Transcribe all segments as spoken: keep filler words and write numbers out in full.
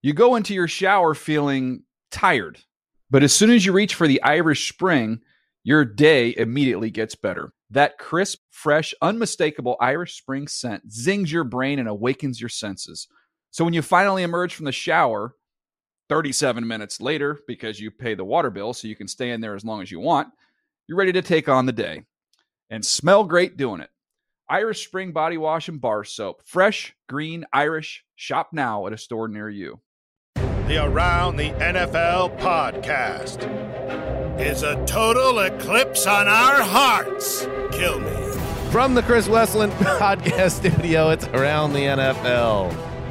You go into your shower feeling tired, but as soon as you reach for the Irish Spring, your day immediately gets better. That crisp, fresh, unmistakable Irish Spring scent zings your brain and awakens your senses. So when you finally emerge from the shower, thirty-seven minutes later, because you pay the water bill so you can stay in there as long as you want, you're ready to take on the day. And smell great doing it. Irish Spring Body Wash and Bar Soap. Fresh, green, Irish. Shop now at a store near you. The Around the N F L podcast is a total eclipse on our hearts. Kill me. From the Chris Westland podcast studio, it's Around the N F L.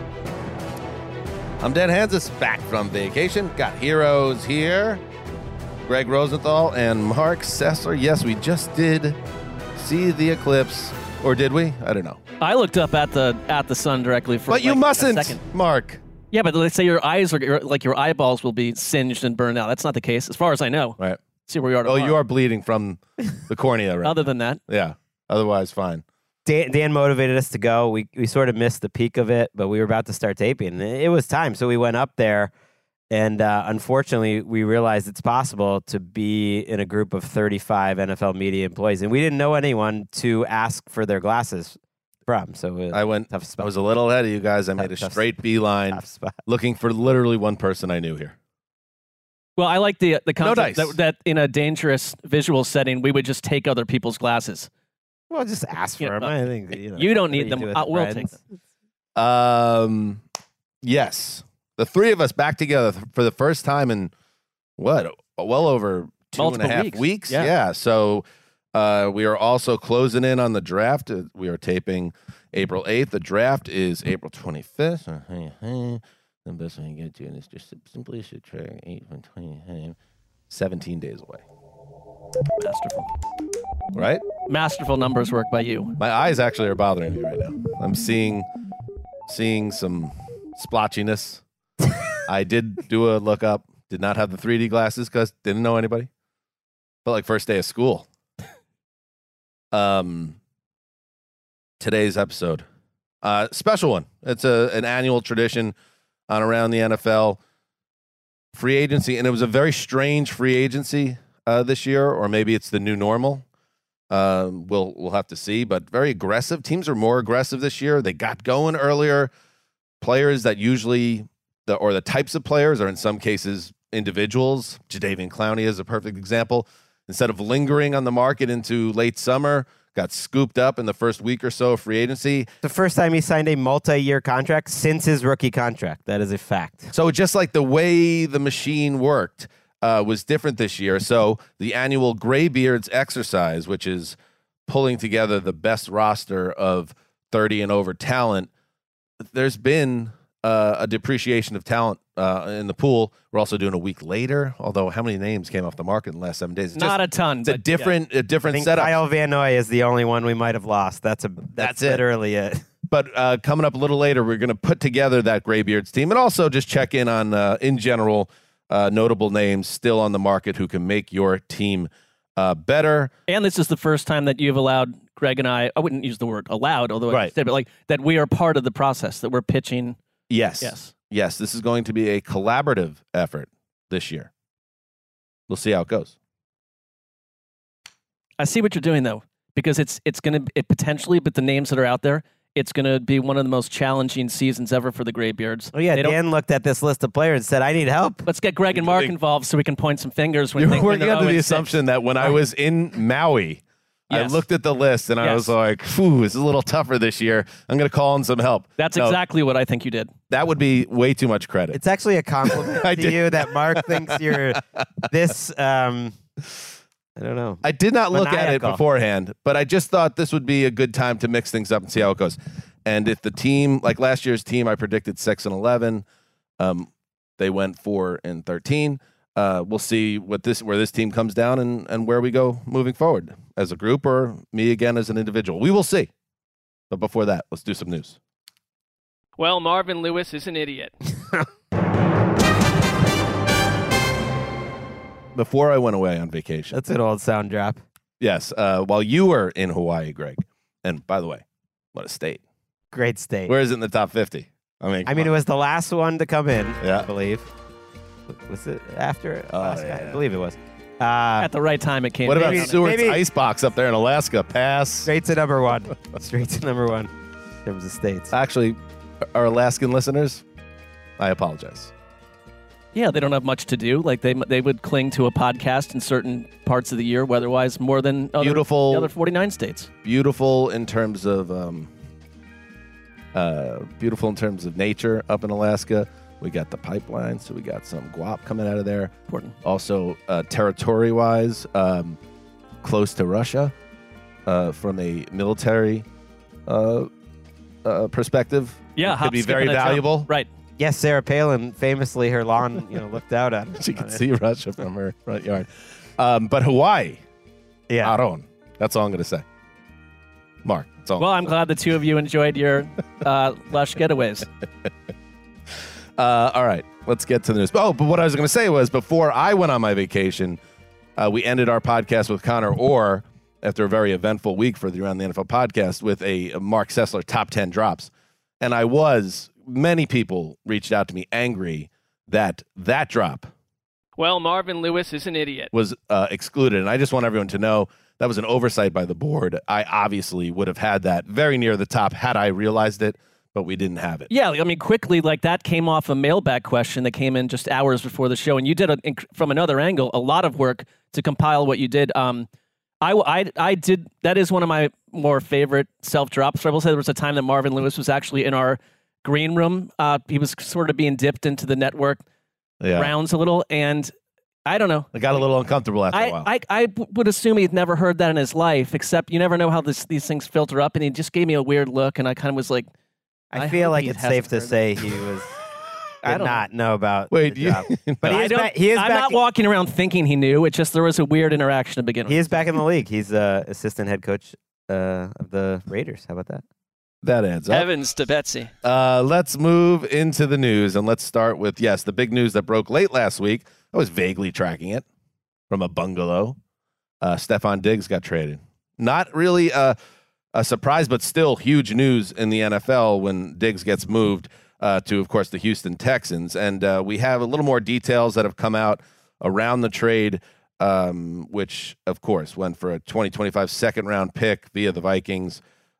I'm Dan Hanzus, back from vacation. Got heroes here. Greg Rosenthal and Mark Sessler. Yes, we just did see the eclipse. Or did we? I don't know. I looked up at the at the sun directly for But you like mustn't, a second. Mark. Yeah, but let's say your eyes are like your eyeballs will be singed and burned out. That's not the case, as far as I know. Right. See where we are. Oh, tomorrow. you are bleeding from the cornea, right? Other than that, yeah. Otherwise, fine. Dan, Dan motivated us to go. We we sort of missed the peak of it, but we were about to start taping. It was time, so we went up there, and uh, unfortunately, we realized it's possible to be in a group of thirty-five N F L media employees, and we didn't know anyone to ask for their glasses from. So it, I went. tough spot. I was a little ahead of you guys. I made a Tough- straight beeline, Tough spot. looking for literally one person I knew here. well, I like the the concept dice. that, that in a dangerous visual setting, we would just take other people's glasses. Well, just ask for Yeah, them. uh, I think you, know, you don't what need do them. do with Uh, we'll take friends? them. Um, yes, the three of us back together th- for the first time in what, well over two Multiple and a half weeks. weeks. Yeah. Yeah. So uh, we are also closing in on the draft. Uh, We are taping April eighth. The draft is April twenty-fifth. Uh, hey, hey. The best way to get to it is just simply should try eight from twenty, seventeen days away. Masterful, Right? masterful numbers work by you. My eyes actually are bothering me right now. I'm seeing seeing some splotchiness. I did do a look up. Did not have the three D glasses because didn't know anybody. But like first day of school. Um, today's episode, uh, special one. It's a an annual tradition on Around the N F L. Free agency, and it was a very strange free agency uh, this year, or maybe it's the new normal. Um, we'll we'll have to see, but very aggressive. Teams are more aggressive this year. They got going earlier. Players that usually, the or the types of players are in some cases individuals. Jadeveon Clowney is a perfect example. Instead of lingering on the market into late summer, got scooped up in the first week or so of free agency. The first time he signed a multi-year contract since his rookie contract. That is a fact. So just like the way the machine worked uh, was different this year. So the annual Graybeards exercise, which is pulling together the best roster of thirty and over talent, there's been uh, a depreciation of talent uh, in the pool. We're also doing a week later, although how many names came off the market in the last seven days? It's Not just, a ton. it's a but different, a I different think setup. Kyle Van Noy is the only one we might have lost. That's a that's, That's it. literally it. But uh, coming up a little later, we're going to put together that Graybeards team and also just check in on, uh, in general, uh, notable names still on the market who can make your team uh, better. Yeah. And this is the first time that you've allowed Greg and I. I wouldn't use the word allowed, although I Right. did, but like that we are part of the process. That we're pitching. Yes. Yes. Yes, this is going to be a collaborative effort this year. We'll see how it goes. I see what you're doing though, because it's it's going to it potentially, but the names that are out there, it's going to be one of the most challenging seasons ever for the Graybeards. Oh yeah, They don't- Dan looked at this list of players and said, "I need help." Let's get Greg and Mark involved so we can point some fingers when You're they, when working they're under oh the and six. assumption that when I was in Maui, Yes. I looked at the list and I Yes. was like, "Phew, this is a little tougher this year. I'm going to call in some help." That's No, exactly what I think you did. That would be way too much credit. It's actually a compliment I to did. you that Mark thinks you're this. Um, I don't know. I did not look at it Maniacal. beforehand, but I just thought this would be a good time to mix things up and see how it goes. And if the team, like last year's team, I predicted six and eleven, um, they went four and thirteen. Uh, we'll see what this where this team comes down and and where we go moving forward as a group or me again as an individual. We will see. But before that, let's do some news. Well, Marvin Lewis is an idiot. Before I went away on vacation, That's an old sound drop. yes, uh, while you were in Hawaii, Greg, and by the way, what a state. Great state. Where is it in the top fifty? I mean, I mean, it was the last one to come in, Yeah. I believe. Was it after Oh, Alaska? yeah. I believe it was. Uh, At the right time, it came. What about maybe- Seward's maybe- Icebox up there in Alaska? Pass. straight to number one. Straight to number one in terms of states. Actually, our Alaskan listeners, I apologize. Yeah, they don't have much to do. Like they they would cling to a podcast in certain parts of the year, weather-wise, more than other, Beautiful. the other forty-nine states. Beautiful in terms of um, uh, beautiful in terms of nature up in Alaska. We got the pipeline, so we got some guap coming out of there. Important. Also, uh, territory-wise, um, close to Russia uh, from a military uh, uh, perspective. Yeah, it hop, could be skip, very and a jump. valuable. Right. Yes, Sarah Palin famously her lawn, you know, looked out at it. She can see Russia from her front yard. Um, but Hawaii, Yeah. Aron. That's all I'm going to say. Mark, that's all. Well, I'm glad the two of you enjoyed your uh, lush getaways. Uh, all right, let's get to the news. Oh, but what I was going to say was before I went on my vacation, uh, we ended our podcast with Connor Orr after a very eventful week for the Around the N F L podcast with a, a Mark Sessler top ten drops. And I was, many people reached out to me angry that that drop Well, Marvin Lewis is an idiot. was uh, excluded. And I just want everyone to know that was an oversight by the board. I obviously would have had that very near the top had I realized it, but we didn't have it. Yeah, I mean, quickly, like that came off a mailbag question that came in just hours before the show, and you did, a, from another angle, a lot of work to compile what you did. Um, I, I, I did, that is one of my more favorite self-drops. I will say there was a time that Marvin Lewis was actually in our green room. Uh, he was sort of being dipped into the network Yeah. rounds a little, and I don't know. I got a little uncomfortable after I, a while. I, I would assume he'd never heard that in his life, except you never know how this, these things filter up, and he just gave me a weird look, and I kind of was like, I, I feel hope like he it's hasn't safe to heard say he was I did don't not know about Wait, the you, job. But he I is, don't, back, he is I'm back not walking around thinking he knew. It's just there was a weird interaction to begin with. he is back in the league. He's uh, assistant head coach uh, of the Raiders. How about that? that adds up. Heavens to Betsy. Uh, let's move into the news, and let's start with, yes, the big news that broke late last week. I was vaguely tracking it from a bungalow. Uh, Stephon Diggs got traded. Not really a, a surprise, but still huge news in the N F L when Diggs gets moved uh, to, of course, the Houston Texans. And uh, we have a little more details that have come out around the trade, um, which, of course, went for a twenty twenty-five second-round pick via the Vikings.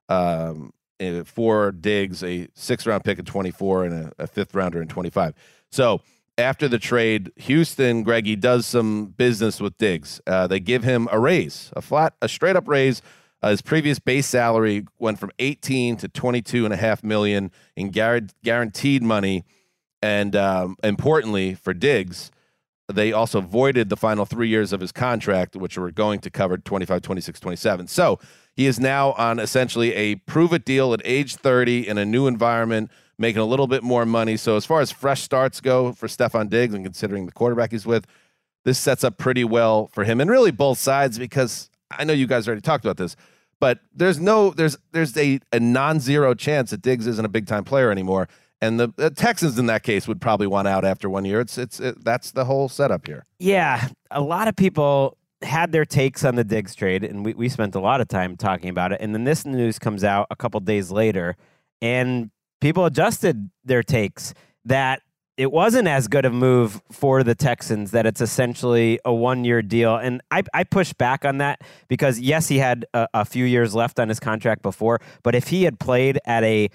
Um, uh, for Diggs, a sixth-round pick at twenty-four and a, a fifth-rounder in twenty-five. So after the trade, Houston, Greggy, does some business with Diggs. Uh, they give him a raise, a flat, a straight-up raise. Uh, his previous base salary went from eighteen to twenty-two and a half million in guar- guaranteed money, and um, importantly for Diggs, they also voided the final three years of his contract, which were going to cover twenty-five, twenty-six, twenty-seven. So he is now on essentially a prove-it deal at age thirty in a new environment, making a little bit more money. So as far as fresh starts go for Stephon Diggs and considering the quarterback he's with, this sets up pretty well for him. And really both sides, because I know you guys already talked about this, but there's no there's there's a, a non-zero chance that Diggs isn't a big-time player anymore. And the, the Texans in that case would probably want out after one year. It's it's it, that's the whole setup here. Yeah, a lot of people had their takes on the Diggs trade, and we, we spent a lot of time talking about it. And then this news comes out a couple days later, and people adjusted their takes that it wasn't as good a move for the Texans, that it's essentially a one-year deal. And I, I push back on that because, yes, he had a, a few years left on his contract before, but if he had played at a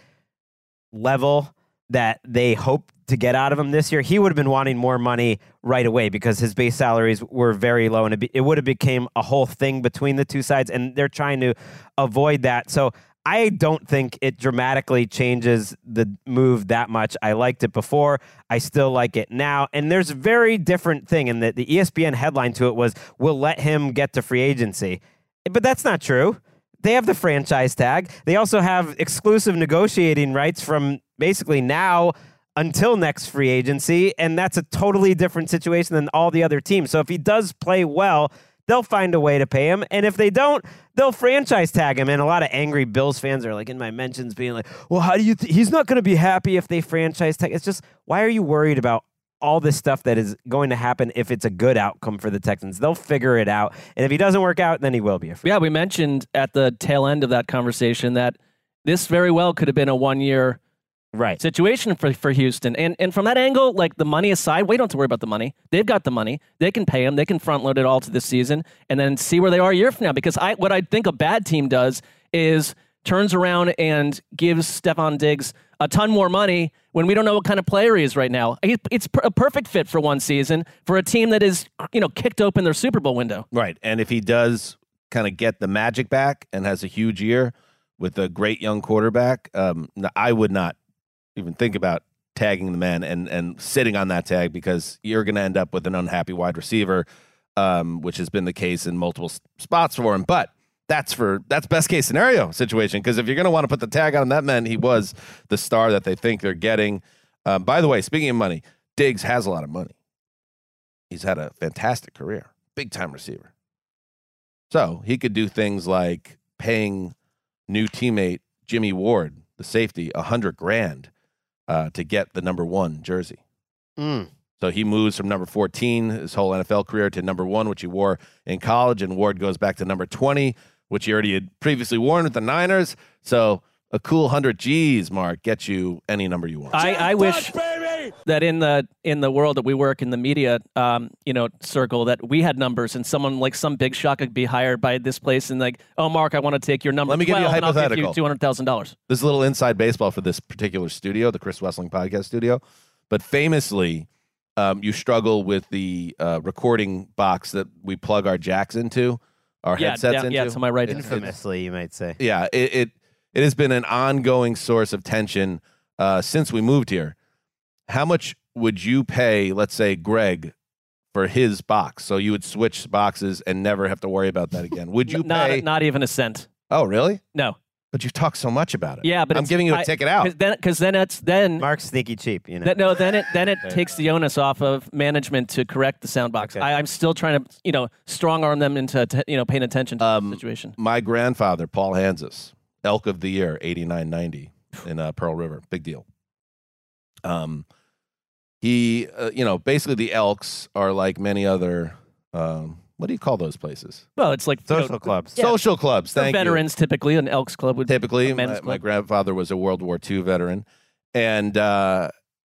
level that they hoped to get out of him this year, he would have been wanting more money right away because his base salaries were very low, and it, be, it would have became a whole thing between the two sides, and they're trying to avoid that. So I don't think it dramatically changes the move that much. I liked it before. I still like it now. And there's a very different thing, and the, the E S P N headline to it was, we'll let him get to free agency. But that's not true. They have the franchise tag. They also have exclusive negotiating rights from basically now until next free agency, and that's a totally different situation than all the other teams. So if he does play well, they'll find a way to pay him, and if they don't, they'll franchise tag him. And a lot of angry Bills fans are like in my mentions being like, well, how do you th- he's not going to be happy if they franchise tag. It's just, why are you worried about all this stuff that is going to happen if it's a good outcome for the Texans? They'll figure it out, and if he doesn't work out, then he will be a free. Yeah, we mentioned at the tail end of that conversation that this very well could have been a one-year Right. situation for, for Houston. And and from that angle, like the money aside, we don't have to worry about the money. They've got the money. They can pay him. They can front load it all to this season and then see where they are a year from now. Because I what I think a bad team does is turns around and gives Stephon Diggs a ton more money when we don't know what kind of player he is right now. It's a perfect fit for one season for a team that is, you know, kicked open their Super Bowl window. Right. And if he does kind of get the magic back and has a huge year with a great young quarterback, um, I would not even think about tagging the man and, and sitting on that tag, because you're going to end up with an unhappy wide receiver, um, which has been the case in multiple s- spots for him. But that's for that's best case scenario situation, because if you're going to want to put the tag on that man, he was the star that they think they're getting. Um, by the way, speaking of money, Diggs has a lot of money. He's had a fantastic career, big time receiver. So he could do things like paying new teammate Jimmy Ward, the safety, a hundred grand uh, to get the number one jersey. Mm. So he moves from number fourteen his whole N F L career to number one, which he wore in college, and Ward goes back to number twenty, which he already had previously worn with the Niners. So a cool hundred G's, Mark, gets you any number you want. I, I wish that in the in the world that we work in the media, um, you know, circle, that we had numbers, and someone like some big shot could be hired by this place and like, oh, Mark, I want to take your number. Let me give you a twelve, and I'll give hypothetical. you two hundred thousand dollars. This is a little inside baseball for this particular studio, the Chris Wessling podcast studio. But famously, um, you struggle with the uh, recording box that we plug our jacks into, our Yeah, headsets yeah, into. yeah, to my right. It's- Infamously, you might say. Yeah, it, it it has been an ongoing source of tension uh, since we moved here. How much would you pay, let's say, Greg, for his box? So you would switch boxes and never have to worry about that again. Would you not, pay? not even a cent. Oh, really? No. But you've talked so much about it. Yeah, but I'm it's- giving you a I- ticket out. Because then, cause then it's then Mark's sneaky cheap, you know. that, no, then it then it takes the onus off of management to correct the sound box. Okay. I, I'm still trying to, you know, strong arm them into t- you know paying attention to Um, the situation. My grandfather, Paul Hansis, Elk of the Year, eighty-nine ninety in uh, Pearl River. Big deal. Um, he, uh, you know, basically the Elks are like many other, um, what do you call those places? Well, it's like you know, Social clubs. Yeah. Social clubs. for Thank you. veterans. Typically, an Elks Club would Typically, a men's my, my club. grandfather was a World War Two veteran, and uh,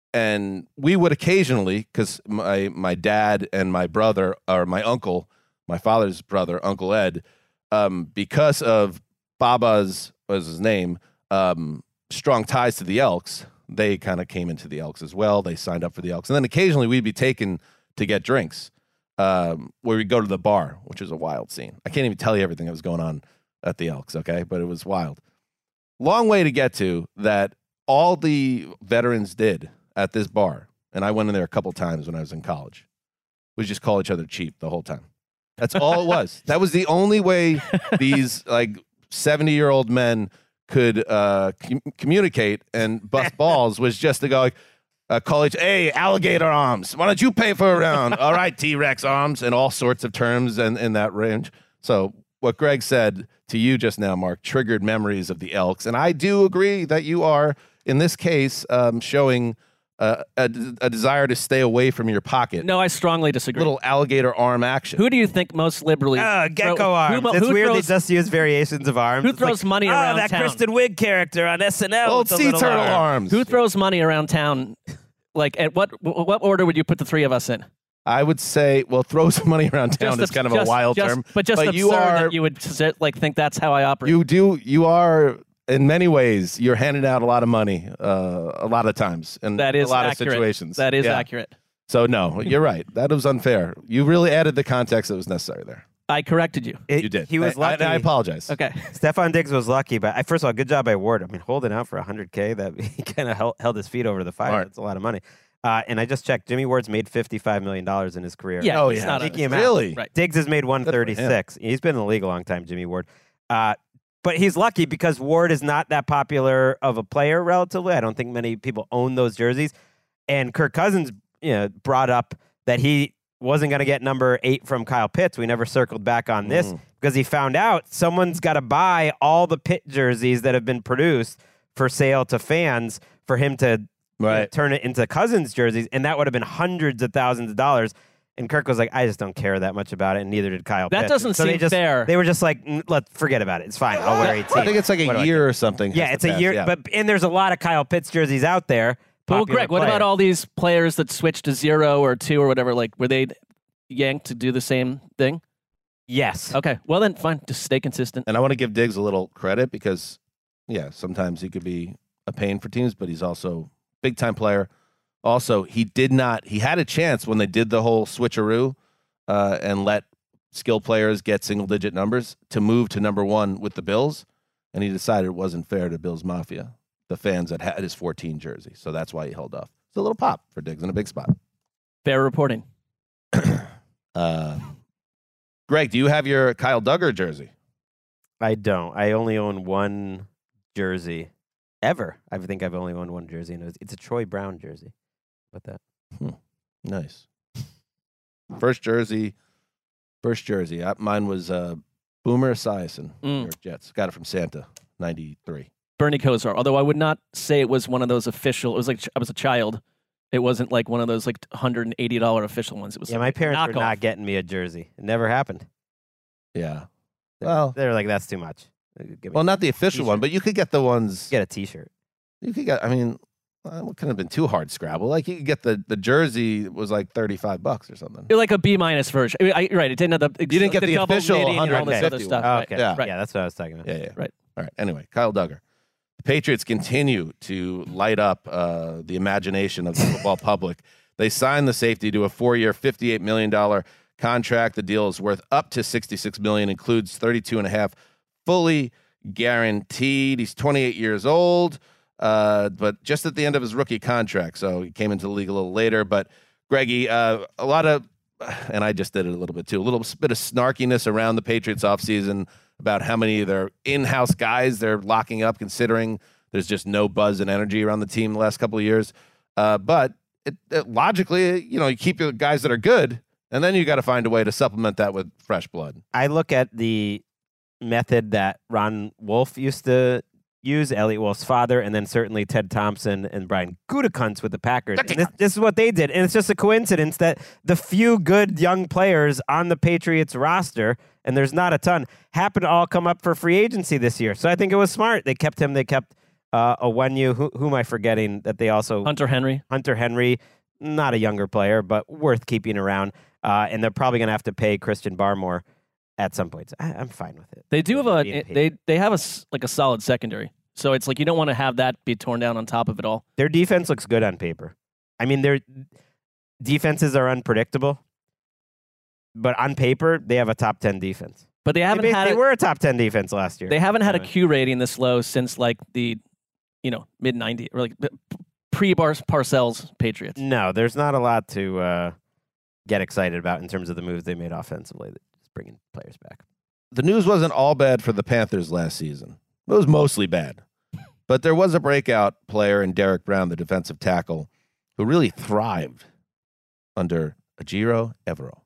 and we would occasionally, because my my dad and my brother, or my uncle, my father's brother, Uncle Ed, um, because of Baba's, what was his name, um, strong ties to the Elks, they kind of came into the Elks as well. They signed up for the Elks, and then occasionally we'd be taken to get drinks, um, where we go to the bar, which is a wild scene. I can't even tell you everything that was going on at the Elks, okay? But it was wild. Long way to get to that all the veterans did at this bar, and I went in there a couple times when I was in college, was just call each other cheap the whole time. That's all it was. That was the only way these like seventy-year-old men could uh, com- communicate and bust balls, was just to go like, uh, call each, hey, alligator arms, why don't you pay for a round? All right, T-Rex arms, and all sorts of terms and in that range. So what Greg said to you just now, Mark, triggered memories of the Elks. And I do agree that you are, in this case, um, showing uh, a, a desire to stay away from your pocket. No, I strongly disagree. Little alligator arm action. Who do you think most liberally? Oh, gecko throw- arms. Who, it's who weird throws, they just use variations of arms. who It's throws like, money oh, around that town? Kristen Wiig character on S N L. Old with the sea little turtle arm. arms. Who throws money around town? Like, at what what order would you put the three of us in? I would say, well, throw some money around town Just is abs- kind of just- a wild just- term. but just but absurd you are, that you would s- like think that's how I operate. you do, you are, in many ways, you're handing out a lot of money uh, a lot of times in that is a lot accurate. of situations. That is Yeah. accurate. So, no, you're right. That was unfair. You really added the context that was necessary there. I corrected you. It- You did. He was I, lucky. I, I apologize. Okay. Stephon Diggs was lucky, but I, first of all, good job by Ward. I mean, holding out for one hundred K, that he kind of held, held his feet over the fire. Smart. That's a lot of money. Uh, and I just checked. Jimmy Ward's made fifty-five million dollars in his career. Yeah. Oh, he's yeah. not a- Taking him out. Really? Right. Diggs has made one thirty-six. He's been in the league a long time, Jimmy Ward. Uh, but he's lucky because Ward is not that popular of a player relatively. I don't think many people own those jerseys. And Kirk Cousins, you know, brought up that he wasn't going to get number eight from Kyle Pitts. We never circled back on this Mm. because he found out someone's got to buy all the Pitt jerseys that have been produced for sale to fans for him to you know, Right. turn it into Cousins jerseys, and that would have been hundreds of thousands of dollars. And Kirk was like, I just don't care that much about it, and neither did Kyle That Pitts. doesn't so seem they just, fair. They were just like, "Mm, let's forget about it. It's fine. I'll wear eighteen. I think it's like What a do I year think? or something. Yeah, has it's to a pass, year. yeah. But and there's a lot of Kyle Pitts jerseys out there. Well, popular Greg, what players. about all these players that switched to zero or two or whatever? Like, were they yanked to do the same thing? Yes. Okay, well then, fine. Just stay consistent. And I want to give Diggs a little credit because, yeah, sometimes he could be a pain for teams, but he's also big time player. Also, he did not. He had a chance when they did the whole switcheroo uh, and let skill players get single digit numbers to move to number one with the Bills, and he decided it wasn't fair to Bills Mafia, the fans that had his fourteen jersey. So that's why he held off. It's a little pop for Diggs in a big spot. Fair reporting. uh, Greg, do you have your Kyle Duggar jersey? I don't. I only own one jersey ever. I think I've only owned one jersey, and it was, it's a Troy Brown jersey. What that? Nice. First jersey. First jersey. Uh, mine was uh, Boomer Esiason, Mm. New York Jets. Got it from Santa, ninety-three. Bernie Kosar. Although I would not say it was one of those official. It was like I was a child. It wasn't like one of those like one hundred eighty dollars official ones. It was Yeah, my parents were knockoff. not getting me a jersey. It never happened. Yeah. They, Well- they were like, that's too much. Give me, Well, not the official T-shirt. one, but you could get the ones. get a T-shirt. You could get, I mean, uh, it couldn't have been too hard scrabble. Like you could get the, the jersey was like thirty-five bucks or something. You're like a B minus version. I mean, I, right. It didn't have the. You didn't get the official and all this one other hundred fifty stuff. Oh, right, okay. Yeah. Right. Yeah, that's what I was talking about. Yeah, yeah. Right. All right. Anyway, Kyle Duggar. The Patriots continue to light up uh, the imagination of the football public. They signed the safety to a four-year, fifty-eight million dollars contract. The deal is worth up to sixty-six million dollars, includes thirty-two and a half fully guaranteed. He's twenty-eight years old, uh, but just at the end of his rookie contract. So he came into the league a little later. But Greggy, uh, a lot of, and I just did it a little bit too, a little bit of snarkiness around the Patriots offseason about how many of their in-house guys they're locking up, considering there's just no buzz and energy around the team the last couple of years. Uh, but it, it, logically, you know, you keep your guys that are good, and then you got to find a way to supplement that with fresh blood. I look at the method that Ron Wolf used to use, Elliot Wolf's father, and then certainly Ted Thompson and Brian Gutekunst with the Packers. And this, this is what they did. And it's just a coincidence that the few good young players on the Patriots roster, and there's not a ton, happen to all come up for free agency this year. So I think it was smart. They kept him. They kept uh, Onwenu. Who, who am I forgetting that they also... Hunter Henry. Hunter Henry, not a younger player, but worth keeping around. Uh, and they're probably going to have to pay Christian Barmore at some point. I, I'm fine with it. They do have a Being paid. they they have a s- like a solid secondary. So it's like you don't want to have that be torn down on top of it all. Their defense looks good on paper. I mean, their defenses are unpredictable, but on paper they have a top ten defense. But they They, haven't ba- had they a, were a top ten defense last year. they haven't had a Uh, Q rating this low since like the you know mid nineties or like pre Parcells Patriots. no, there's not a lot to uh, get excited about in terms of the moves they made offensively. Just bringing players back. The news wasn't all bad for the Panthers last season. It was mostly bad. But there was a breakout player in Derek Brown, the defensive tackle, who really thrived under Ajiro Evero.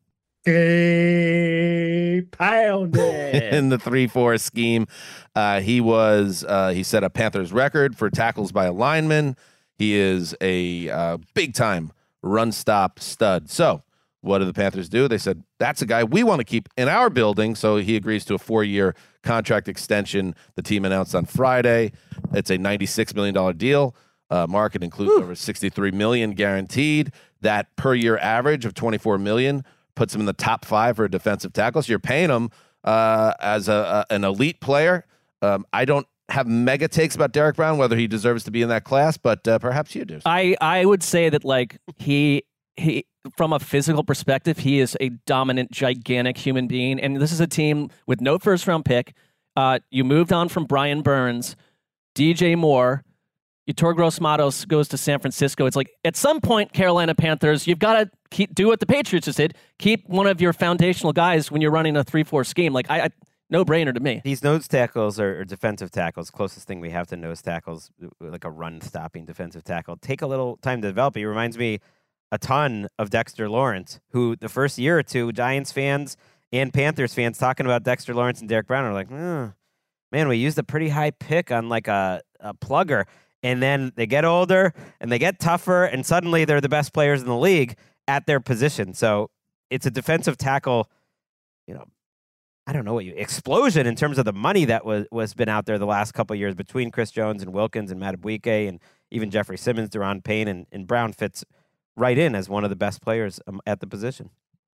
Hey, pound it. In the three four scheme. Uh, he was uh, he set a Panthers record for tackles by a lineman. He is a uh, big time run stop stud. So what did the Panthers do? They said, that's a guy we want to keep in our building. So he agrees to a four year contract extension. The team announced on Friday. It's a ninety-six million dollars deal. Uh, market includes over sixty-three million dollars guaranteed. That per year average of twenty-four million dollars puts him in the top five for a defensive tackle. So you're paying him uh, as a, a an elite player. Um, I don't have mega takes about Derek Brown, whether he deserves to be in that class, but uh, perhaps you do. I I would say that like he he from a physical perspective, he is a dominant, gigantic human being, and this is a team with no first round pick. Uh, you moved on from Brian Burns, D J Moore. Yetur Gross-Matos goes to San Francisco. It's like at some point, Carolina Panthers, you've got to keep do what the Patriots just did. Keep one of your foundational guys when you're running a three four scheme. Like I, I no brainer to me. These nose tackles are, are defensive tackles. Closest thing we have to nose tackles, like a run-stopping defensive tackle. Take a little time to develop. He reminds me a ton of Dexter Lawrence, who the first year or two, Giants fans and Panthers fans talking about Dexter Lawrence and Derek Brown are like, oh, man, we used a pretty high pick on like a, a plugger. And then they get older and they get tougher, and suddenly they're the best players in the league at their position. So it's a defensive tackle, you know, I don't know what you explosion in terms of the money that was was been out there the last couple of years between Chris Jones and Wilkins and Madubuike and even Jeffrey Simmons, Deron Payne, and, and Brown fits right in as one of the best players um, at the position.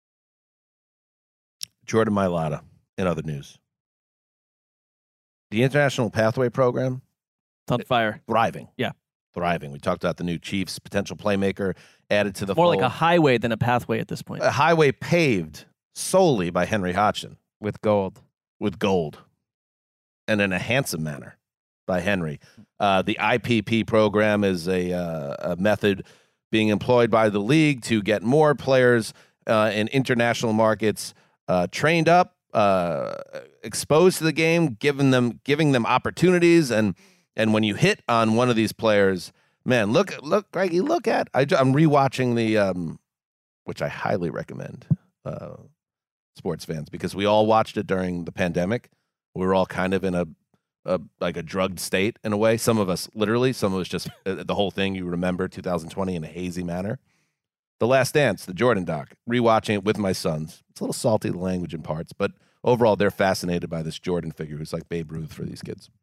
Jordan Mailata, in other news. The International Pathway Program, It's on fire. thriving. Yeah. Thriving. We talked about the new Chiefs potential playmaker added to the More fold. like a highway than a pathway at this point. a highway paved solely by Henry Hodgson With gold. with gold and in a handsome manner by Henry. Uh, the I P P program is a, uh, a method being employed by the league to get more players uh, in international markets uh, trained up, uh, exposed to the game, giving them giving them opportunities, and and when you hit on one of these players, man, look look, Greggy, look at I, I'm rewatching the, um, which I highly recommend, uh, sports fans, because we all watched it during the pandemic. We were all kind of in a, a like a drugged state in a way. Some of us literally, some of us just uh, the whole thing. You remember two thousand twenty in a hazy manner. The Last Dance, the Jordan doc, rewatching it with my sons. It's a little salty, the language in parts, but overall, they're fascinated by this Jordan figure who's like Babe Ruth for these kids.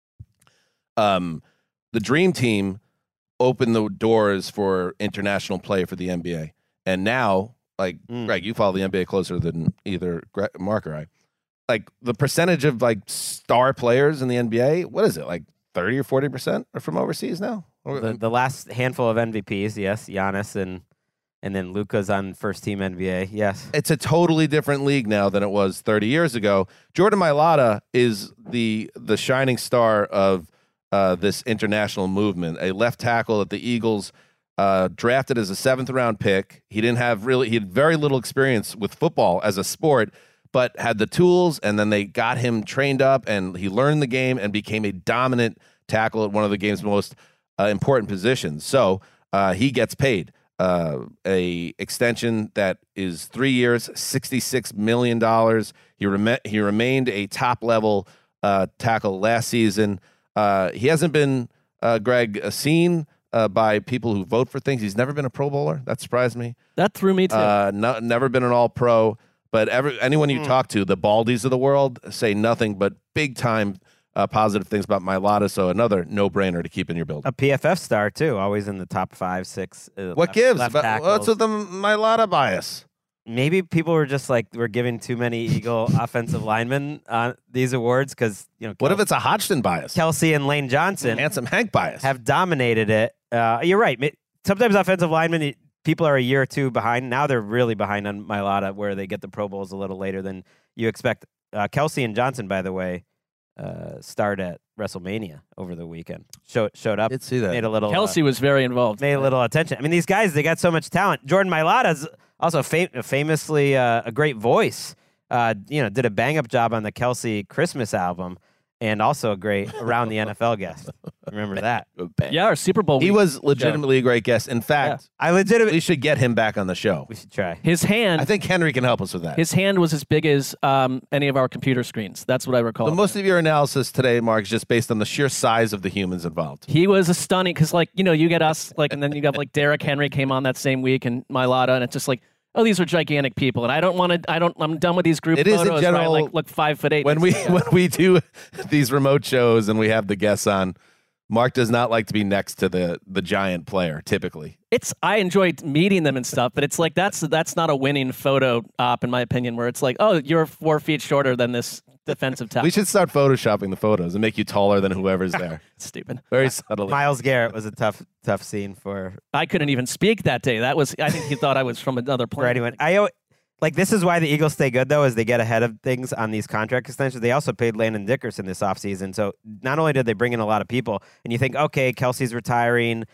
Um, the Dream Team opened the doors for international play for the N B A, and now, like Mm. Greg, you follow the N B A closer than either Gre- Mark or I. Like the percentage of like star players in the N B A, what is it? Like thirty or forty percent are from overseas now. Or- The, the last handful of M V Ps, yes, Giannis and and then Luka's on first team N B A, yes. It's a totally different league now than it was thirty years ago. Jordan Mailata is the the shining star of uh, this international movement. A left tackle that the Eagles uh, drafted as a seventh round pick. He didn't have really he had very little experience with football as a sport, but had the tools, and then they got him trained up, and he learned the game and became a dominant tackle at one of the game's most uh, important positions. So uh, he gets paid. Uh, a extension that is three years, sixty-six million dollars. He rem- he remained a top level uh, tackle last season. Uh, he hasn't been, uh, Greg, uh, seen uh, by people who vote for things. He's never been a Pro Bowler. That surprised me. That threw me too. Uh, no, never been an All Pro. But every, anyone you Mm. talk to, the Baldies of the world, say nothing but big time uh, positive things about Mailata. So another no brainer to keep in your building. A P F F star, too, always in the top five, six. Uh, What left- gives? left But tackles. what's with the Mailata bias? Maybe people were just like, we're giving too many Eagle offensive linemen uh, these awards because, you know, What Kel- if it's a Hodgson bias? Kelsey and Lane Johnson Handsome Hank bias. have dominated it. Uh, you're right. Ma- Sometimes offensive linemen, y- people are a year or two behind. Now they're really behind on Mailata, where they get the Pro Bowls a little later than you expect. Uh, Kelsey and Johnson, by the way, uh, starred at WrestleMania over the weekend. Showed showed up, did see that. made a little uh, Kelsey was very involved. made a little attention. I mean, these guys, they got so much talent. Jordan Mailata's also fam- famously uh, a great voice. Uh, you know, did a bang up job on the Kelsey Christmas album, and also a great around the N F L guest. Remember that? Yeah, our Super Bowl. He week was legitimately a great guest. In fact, I legitimately. we should get him back on the show. We should try. His hand. I think Henry can help us with that. his hand was as big as um, any of our computer screens. That's what I recall. So most of your analysis today, Mark, is just based on the sheer size of the humans involved. He was a stunning because, like, you know, you get us, like, and then you got like Derrick Henry came on that same week and Mailata, and it's just like, oh, these are gigantic people, and I don't want to. I don't. I'm done with these group It is in photos. where I, general- like look five foot eight. When we when we do these remote shows and we have the guests on, Mark does not like to be next to the the giant player. Typically, it's I enjoyed meeting them and stuff, but it's like that's that's not a winning photo op in my opinion. Where it's like, oh, you're four feet shorter than this defensive tackle. we should start photoshopping the photos and make you taller than whoever's there. Stupid. Very subtly. Miles Garrett was a tough, tough scene for I couldn't even speak that day. That was. I think he thought I was from another for planet. anyone. I al- like this is why the Eagles stay good though, is they get ahead of things on these contract extensions. They also paid Landon Dickerson this offseason. So not only did they bring in a lot of people, and you think, okay, Kelsey's retiring.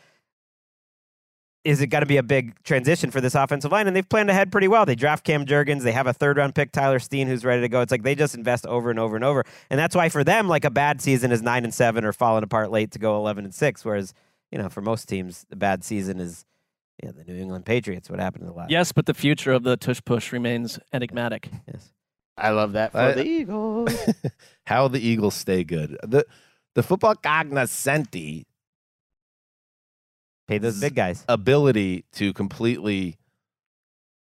Is it going to be a big transition for this offensive line? And they've planned ahead pretty well. They draft Cam Jurgens. They have a third round pick, Tyler Steen, who's ready to go. It's like they just invest over and over and over. And that's why for them, like a bad season is nine and seven or falling apart late to go eleven and six. Whereas, you know, for most teams, the bad season is, you know, the New England Patriots. What happened to the last? Yes, but the future of the tush push remains enigmatic. Yes. I love that for I- the Eagles. How the Eagles stay good. The the football cognoscenti Pay those big guys. ability to completely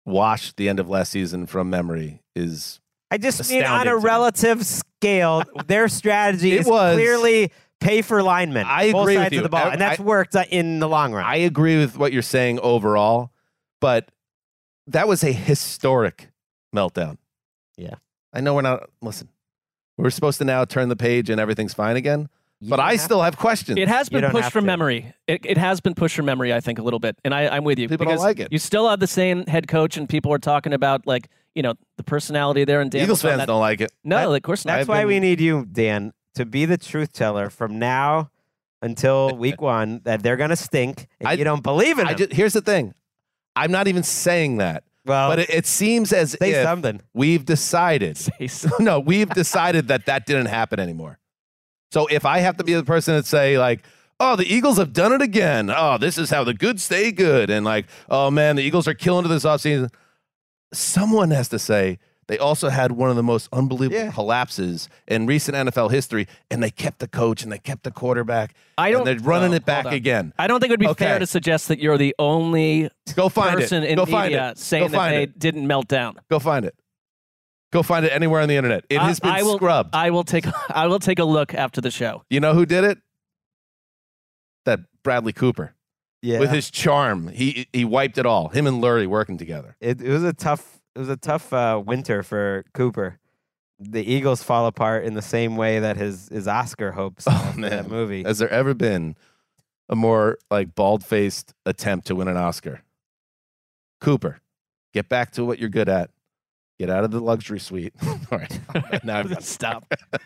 wash the end of last season from memory is I just mean on astounding a to me. relative scale, their strategy It is was- clearly pay for linemen. I both agree with sides you. of the ball, I- and that's I- worked in the long run. I agree with what you're saying overall, but that was a historic meltdown. Yeah. I know we're not, listen, we're supposed to now turn the page and everything's fine again, You but don't I have still have questions. It has You been don't pushed have from to. memory. It, it has been pushed from memory, I think, a little bit. And I, I'm with you. People don't because like it. You still have the same head coach, and people are talking about, like, you know, the personality there. And Dan Eagles was on fans that. don't like it. No, of course not. That's I've why been- we need you, Dan, to be the truth teller from now until week one. That they're gonna stink, and I- you don't believe in I them. just, here's the thing. I'm not even saying that, well, but it, it seems as say if something. we've decided. Say so. No, we've decided that that didn't happen anymore. So if I have to be the person that say like, oh, the Eagles have done it again. Oh, this is how the good stay good. And like, oh man, the Eagles are killing to this offseason. Someone has to say they also had one of the most unbelievable Yeah. collapses in recent N F L history, and they kept the coach and they kept the quarterback. I don't. And they're running oh, it back hold on. again. I don't think it would be Okay. fair to suggest that you're the only Go find person it. in Go find media it. saying Go that find they it. didn't melt down. Go find it. Go find it anywhere on the internet. It I- has been I will, scrubbed. I will take. I will take a look after the show. You know who did it? That Bradley Cooper. Yeah, With his charm, he he wiped it all. Him and Lurie working together. it, it was a tough. It was a tough uh, winter for Cooper. The Eagles fall apart in the same way that his his Oscar hopes Oh, for man. that movie. Has there ever been a more like bald-faced attempt to win an Oscar? Cooper, get back to what you're good at. Get out of the luxury suite. All right. Now I've got Stop.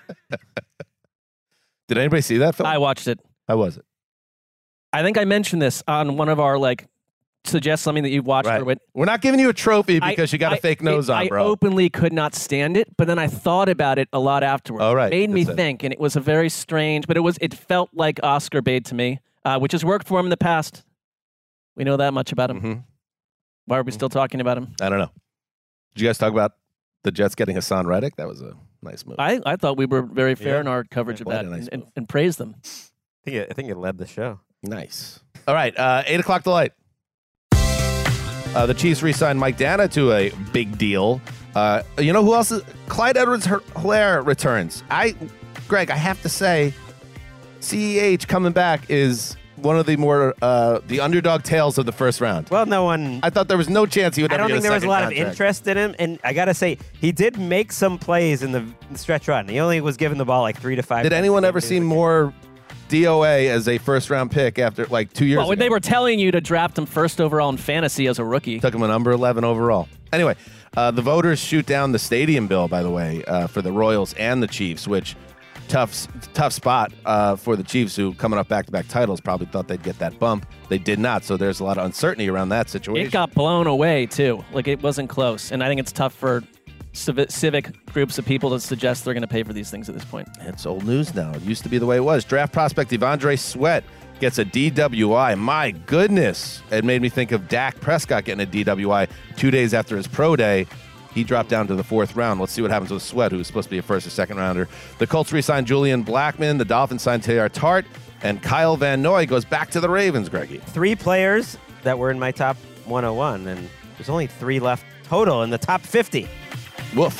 Did anybody see that film? I watched it. How was it? I think I mentioned this on one of our like suggest something that you've watched. Right. Or what. We're not giving you a trophy I- because you got a I- fake nose it- on, I bro. openly could not stand it, but then I thought about it a lot afterwards. All right. It made me That's it. think, and it was a very strange, but it was it felt like Oscar bait to me, uh, which has worked for him in the past. We know that much about him. Mhm. Why are we still talking about him? I don't know. Did you guys talk about the Jets getting Hassan Reddick? That was a nice move. I, I thought we were very fair Yeah. in our coverage of Quite that a nice and, and, move. and praised them. I think it, I think it led the show. Nice. All right. Uh, eight o'clock delight. Uh, the Chiefs re-signed Mike Dana to a big deal. Uh, you know who else? Is, Clyde Edwards-Helaire returns. I, Greg, I have to say, C E H coming back is one of the more uh, the underdog tales of the first round. Well, no one. I thought there was no chance he would I ever don't get think there was a second lot of contract. interest in him, and I gotta say, he did make some plays in the stretch run. He only was given the ball like three to five. Did times anyone a game. ever He was see like- more D O A as a first round pick after like two years Well, ago? when they were telling you to draft him first overall in fantasy as a rookie. Took him a number eleven overall. Anyway, uh, the voters shoot down the stadium bill, by the way, uh, for the Royals and the Chiefs, which tough tough spot uh, for the Chiefs, who coming up back-to-back titles probably thought they'd get that bump. They did not, so there's a lot of uncertainty around that situation. It got blown away too. Like it wasn't close, and I think it's tough for civic, civic groups of people to suggest they're going to pay for these things at this point. It's old news now. It used to be the way it was. Draft prospect Devondre Sweat gets a D W I. My goodness. It made me think of Dak Prescott getting a D W I two days after his pro day. He dropped down to the fourth round. Let's see what happens with Sweat, who's supposed to be a first or second rounder. The Colts re-signed Julian Blackmon. The Dolphins signed Taylor Tart. And Kyle Van Noy goes back to the Ravens, Greggy. three players that were in my top one oh one, and there's only three left total in the top fifty. Woof.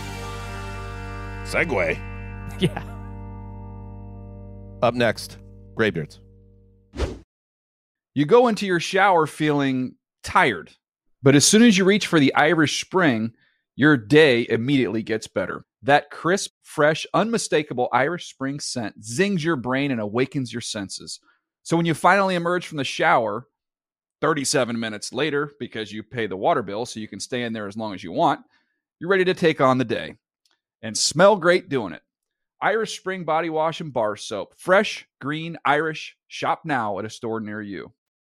Segway. Yeah. Up next, Graybeards. You go into your shower feeling tired, but as soon as you reach for the Irish Spring, your day immediately gets better. That crisp, fresh, unmistakable Irish Spring scent zings your brain and awakens your senses. So when you finally emerge from the shower, thirty-seven minutes later, because you pay the water bill so you can stay in there as long as you want, you're ready to take on the day and smell great doing it. Irish Spring Body Wash and Bar Soap. Fresh, green, Irish. Shop now at a store near you.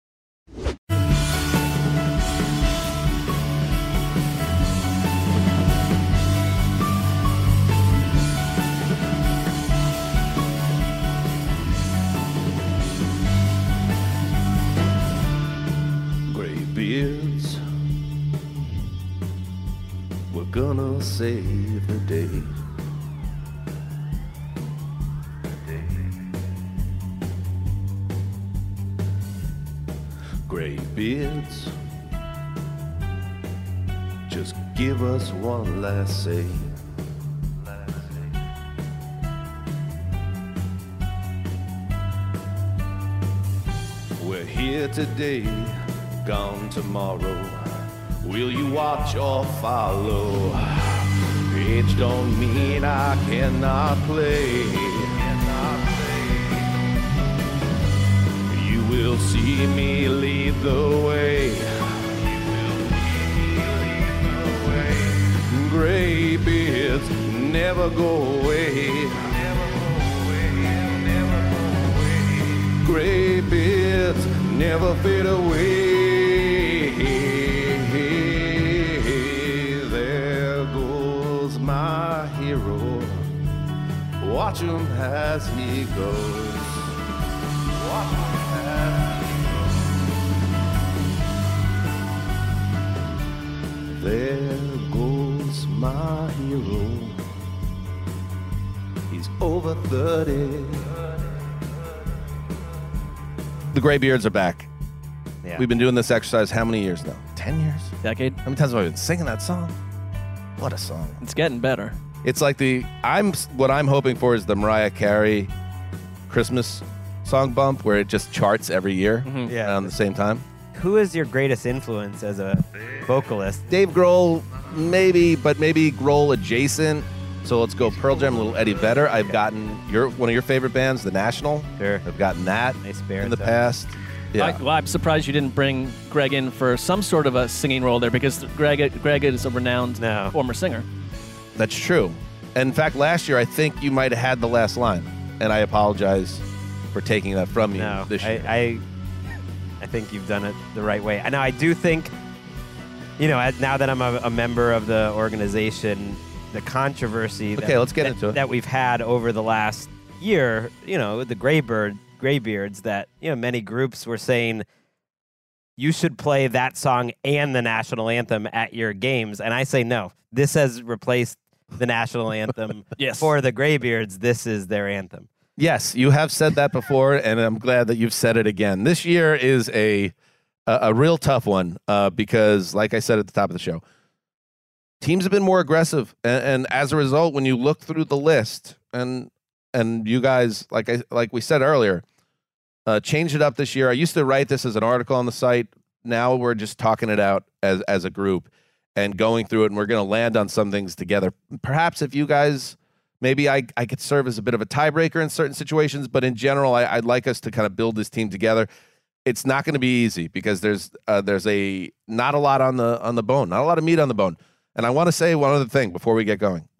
Graybeards, we're gonna save the day. Graybeards, Just give us one last say. We're here today, gone tomorrow. Will you watch or follow? Age don't mean I cannot play. You will see me lead the way. Gray beards never go away. Gray beards never fade away. There goes my hero. Watch him as he goes. Watch him as he goes. There goes my hero. He's over thirty. The Graybeards are back. Yeah. We've been doing this exercise how many years now? Ten years? Decade. How many times have I been singing that song? What a song. It's getting better. It's like the, I'm, what I'm hoping for is the Mariah Carey Christmas song bump where it just charts every year Mhm. Yeah. around the same time. Who is your greatest influence as a vocalist? Dave Grohl, maybe, but maybe Grohl adjacent. So let's go Pearl Jam, a little Eddie Vedder. I've gotten your one of your favorite bands, The National. Sure. I've gotten that Nice bear in the stuff. past. Yeah. I, well, I'm surprised you didn't bring Greg in for some sort of a singing role there because Greg Greg is a renowned No. former singer. That's true. In fact, last year, I think you might have had the last line, and I apologize for taking that from you No, this I, year. I, I think you've done it the right way. Now, I do think, you know, at- now that I'm a, a member of the organization, the controversy Okay, that, let's get that, into it. that we've had over the last year, you know, the Graybird, Graybeards, that, you know, many groups were saying you should play that song and the national anthem at your games. And I say, no, this has replaced the national anthem. Yes. For the Graybeards, this is their anthem. Yes, you have said that before, and I'm glad that you've said it again. This year is a a, a real tough one uh, because, like I said at the top of the show, teams have been more aggressive, and, and as a result, when you look through the list, and and you guys, like I like we said earlier, uh, changed it up this year. I used to write this as an article on the site. Now we're just talking it out as as a group and going through it, and we're going to land on some things together. Perhaps if you guys. Maybe I, I could serve as a bit of a tiebreaker in certain situations, but in general, I, I'd like us to kind of build this team together. It's not going to be easy because there's uh, there's a not a lot on the on the bone, not a lot of meat on the bone. And I want to say one other thing before we get going.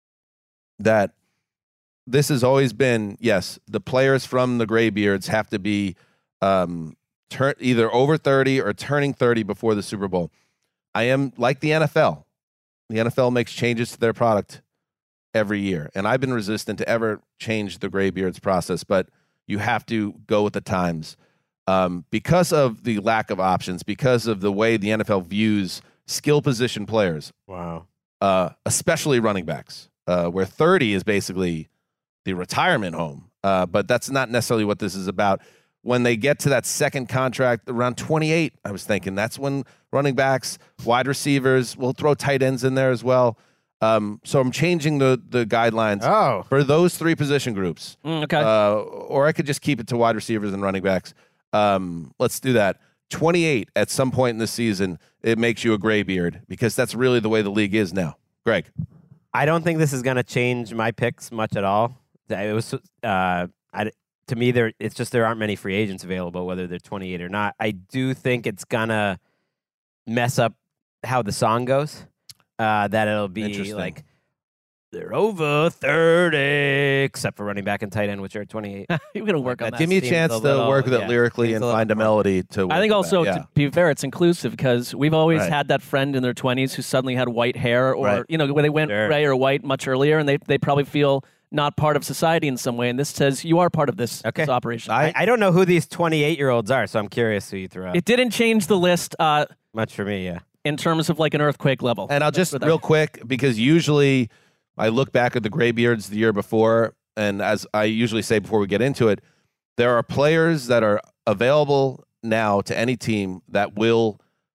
That this has always been, yes, the players from the Graybeards have to be um, turn either over thirty or turning thirty before the Super Bowl. I am like the N F L. The N F L makes changes to their product every year. And I've been resistant to ever change the Graybeards process, but you have to go with the times. Um, because of the lack of options, because of the way the N F L views skill position players, Wow. uh, especially running backs, uh, where thirty is basically the retirement home. Uh, but that's not necessarily what this is about. When they get to that second contract around twenty-eight, I was thinking that's when running backs, wide receivers, we'll throw tight ends in there as well. Um, so I'm changing the the guidelines Oh. for those three position groups. Mm, okay. Uh, or I could just keep it to wide receivers and running backs. Um, let's do that. twenty-eight at some point in the season, it makes you a Graybeard because that's really the way the league is now. Greg. I don't think this is going to change my picks much at all. It was uh, I, to me there. It's just there aren't many free agents available, whether they're twenty-eight or not. I do think it's gonna mess up how the song goes. Uh, that it'll be Interesting. like they're over thirty, except for running back and tight end, which are twenty-eight. You're gonna work on that. Give me a seems chance a to little- work with it yeah, lyrically seems and a little find a more- melody to work I think with also that. Yeah. to be fair, it's inclusive because we've always Right. had that friend in their twenties who suddenly had white hair, or Right. you know, when they went Sure. gray or white much earlier, and they they probably feel not part of society in some way. And this says you are part of this, Okay. this operation. I, I don't know who these twenty-eight-year-olds are, so I'm curious who you threw out. it didn't change the list uh, Much for me, yeah. in terms of like an earthquake level. And I'll just Without- real quick, because usually I look back at the Graybeards the year before, and as I usually say before we get into it, there are players that are available now to any team that will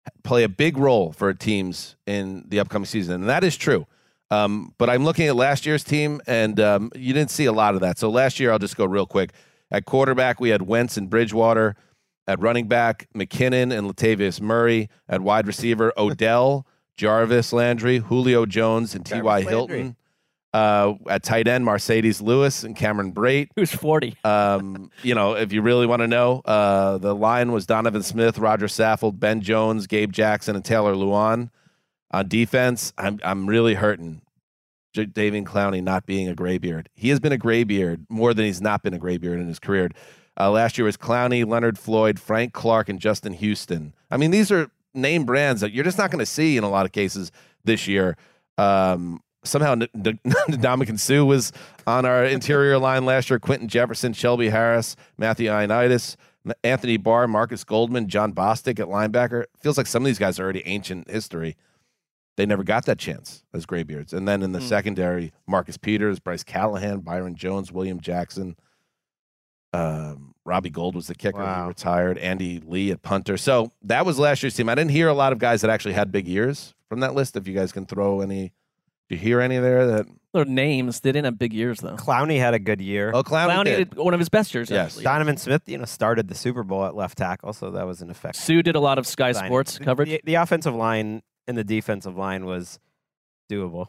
play a big role for teams in the upcoming season, and that is true. Um, but I'm looking at last year's team, and um, you didn't see a lot of that. So last year, I'll just go real quick. At quarterback, we had Wentz and Bridgewater. At running back, McKinnon and Latavius Murray. At wide receiver, Odell, Jarvis Landry, Julio Jones, and T Y Hilton. Uh, at tight end, Mercedes Lewis and Cameron Brate. Who's forty? Um, you know, if you really want to know, uh, the line was Donovan Smith, Roger Saffold, Ben Jones, Gabe Jackson, and Taylor Lewan. On defense, I'm I'm really hurting J- David Clowney not being a graybeard. He has been a graybeard more than he's not been a graybeard in his career. Uh, last year was Clowney, Leonard Floyd, Frank Clark, and Justin Houston. I mean, these are name brands that you're just not going to see in a lot of cases this year. Um, somehow, Ndamukong Suh was on our interior line last year. Quentin Jefferson, Shelby Harris, Matthew Ioannidis, Anthony Barr, Marcus Goldman, John Bostic at linebacker. Feels like some of these guys are already ancient history. They never got that chance as graybeards. And then in the mm. secondary, Marcus Peters, Bryce Callahan, Byron Jones, William Jackson. Um, Robbie Gould was the kicker. Wow. He retired. Andy Lee at punter. So that was last year's team. I didn't hear a lot of guys that actually had big years from that list. If you guys can throw any, do you hear any there that their names? They didn't have big years though. Clowney had a good year. Oh, Clowney, Clowney did. did one of his best years. Yes. Actually. Donovan Smith, you know, started the Super Bowl at left tackle, so that was an effect. Suh did a lot of Sky Signing. Sports coverage. The, the offensive line and the defensive line was doable.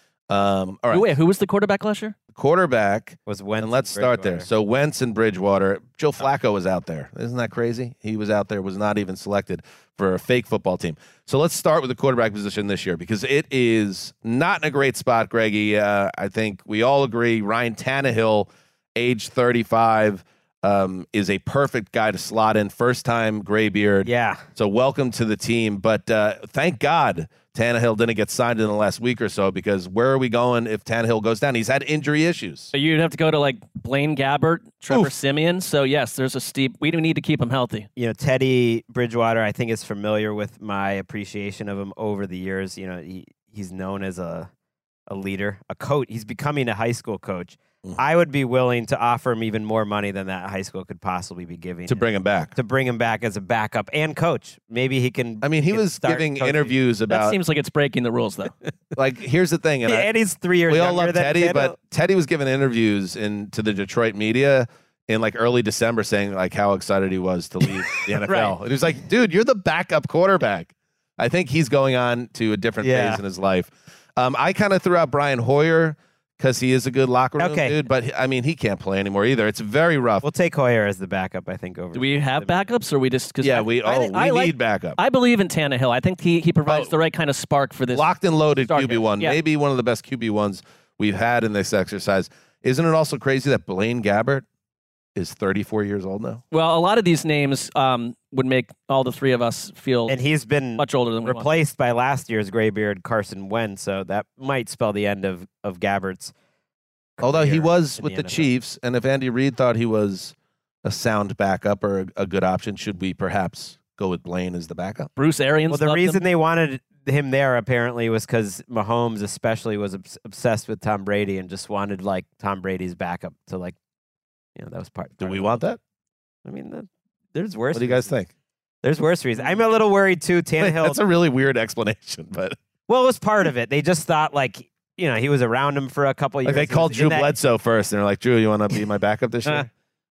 Um, all right. Wait, who was the quarterback last year? Quarterback Was Wentz. and let's start there. So Wentz and Bridgewater. Joe Flacco was out there. Isn't that crazy? He was out there, was not even selected for a fake football team. So let's start with the quarterback position this year because it is not in a great spot, Greggy. Uh, I think we all agree Ryan Tannehill, age thirty-five, um, is a perfect guy to slot in. First time graybeard. Yeah. So welcome to the team. But uh, thank God Tannehill didn't get signed in the last week or so because where are we going if Tannehill goes down? He's had injury issues. So you'd have to go to like Blaine Gabbert, Trevor Oof. Siemian. So yes, there's a steep. We do need to keep him healthy. You know, Teddy Bridgewater, I think, is familiar with my appreciation of him over the years. You know, he, he's known as a a leader, a coach. He's becoming a high school coach. Mm-hmm. I would be willing to offer him even more money than that high school could possibly be giving To him. bring him back. To bring him back as a backup and coach. Maybe he can. I mean, he can was start giving coaching. interviews That about, seems like it's breaking the rules, though. like, here's the thing. And, I, And he's three years we all younger love than Teddy, Tannehill. but Teddy was giving interviews in to the Detroit media in like early December saying like how excited he was to leave the N F L. Right. And he was like, dude, you're the backup quarterback. I think he's going on to a different Yeah. phase in his life. Um, I kind of threw out Brian Hoyer because he is a good locker room Okay. dude, but I mean, he can't play anymore either. It's very rough. We'll take Hoyer as the backup, I think, over. Do we have backups, or we just? Cause yeah, I, we I, oh, think- we I need like, backup. I believe in Tannehill. I think he he provides Oh. the right kind of spark for this. Locked and loaded start Q B here. one, Yeah. maybe one of the best Q B ones we've had in this exercise. Isn't it also crazy that Blaine Gabbert is thirty-four years old now? Well, a lot of these names um, would make all the three of us feel And he's been much older than we want. replaced by last year's graybeard Carson Wentz, so that might spell the end of of Gabbert's. Although he career was in with the, N F L. Chiefs, and if Andy Reid thought he was a sound backup or a, a good option, should we perhaps go with Blaine as the backup? Bruce Arians. Well, the loved reason him. they wanted him there apparently was because Mahomes, especially, was obs- obsessed with Tom Brady and just wanted like Tom Brady's backup to like, you know, that was part. Do part we of want that? it. I mean, that, there's worse. What do you guys reasons. think? There's worse reasons. I'm a little worried too. Tannehill. That's a really weird explanation, but well, it was part of it. They just thought like, you know, he was around him for a couple of like years. they He called was Drew in that- Bledsoe first, and they're like, Drew, you want to be my backup this year?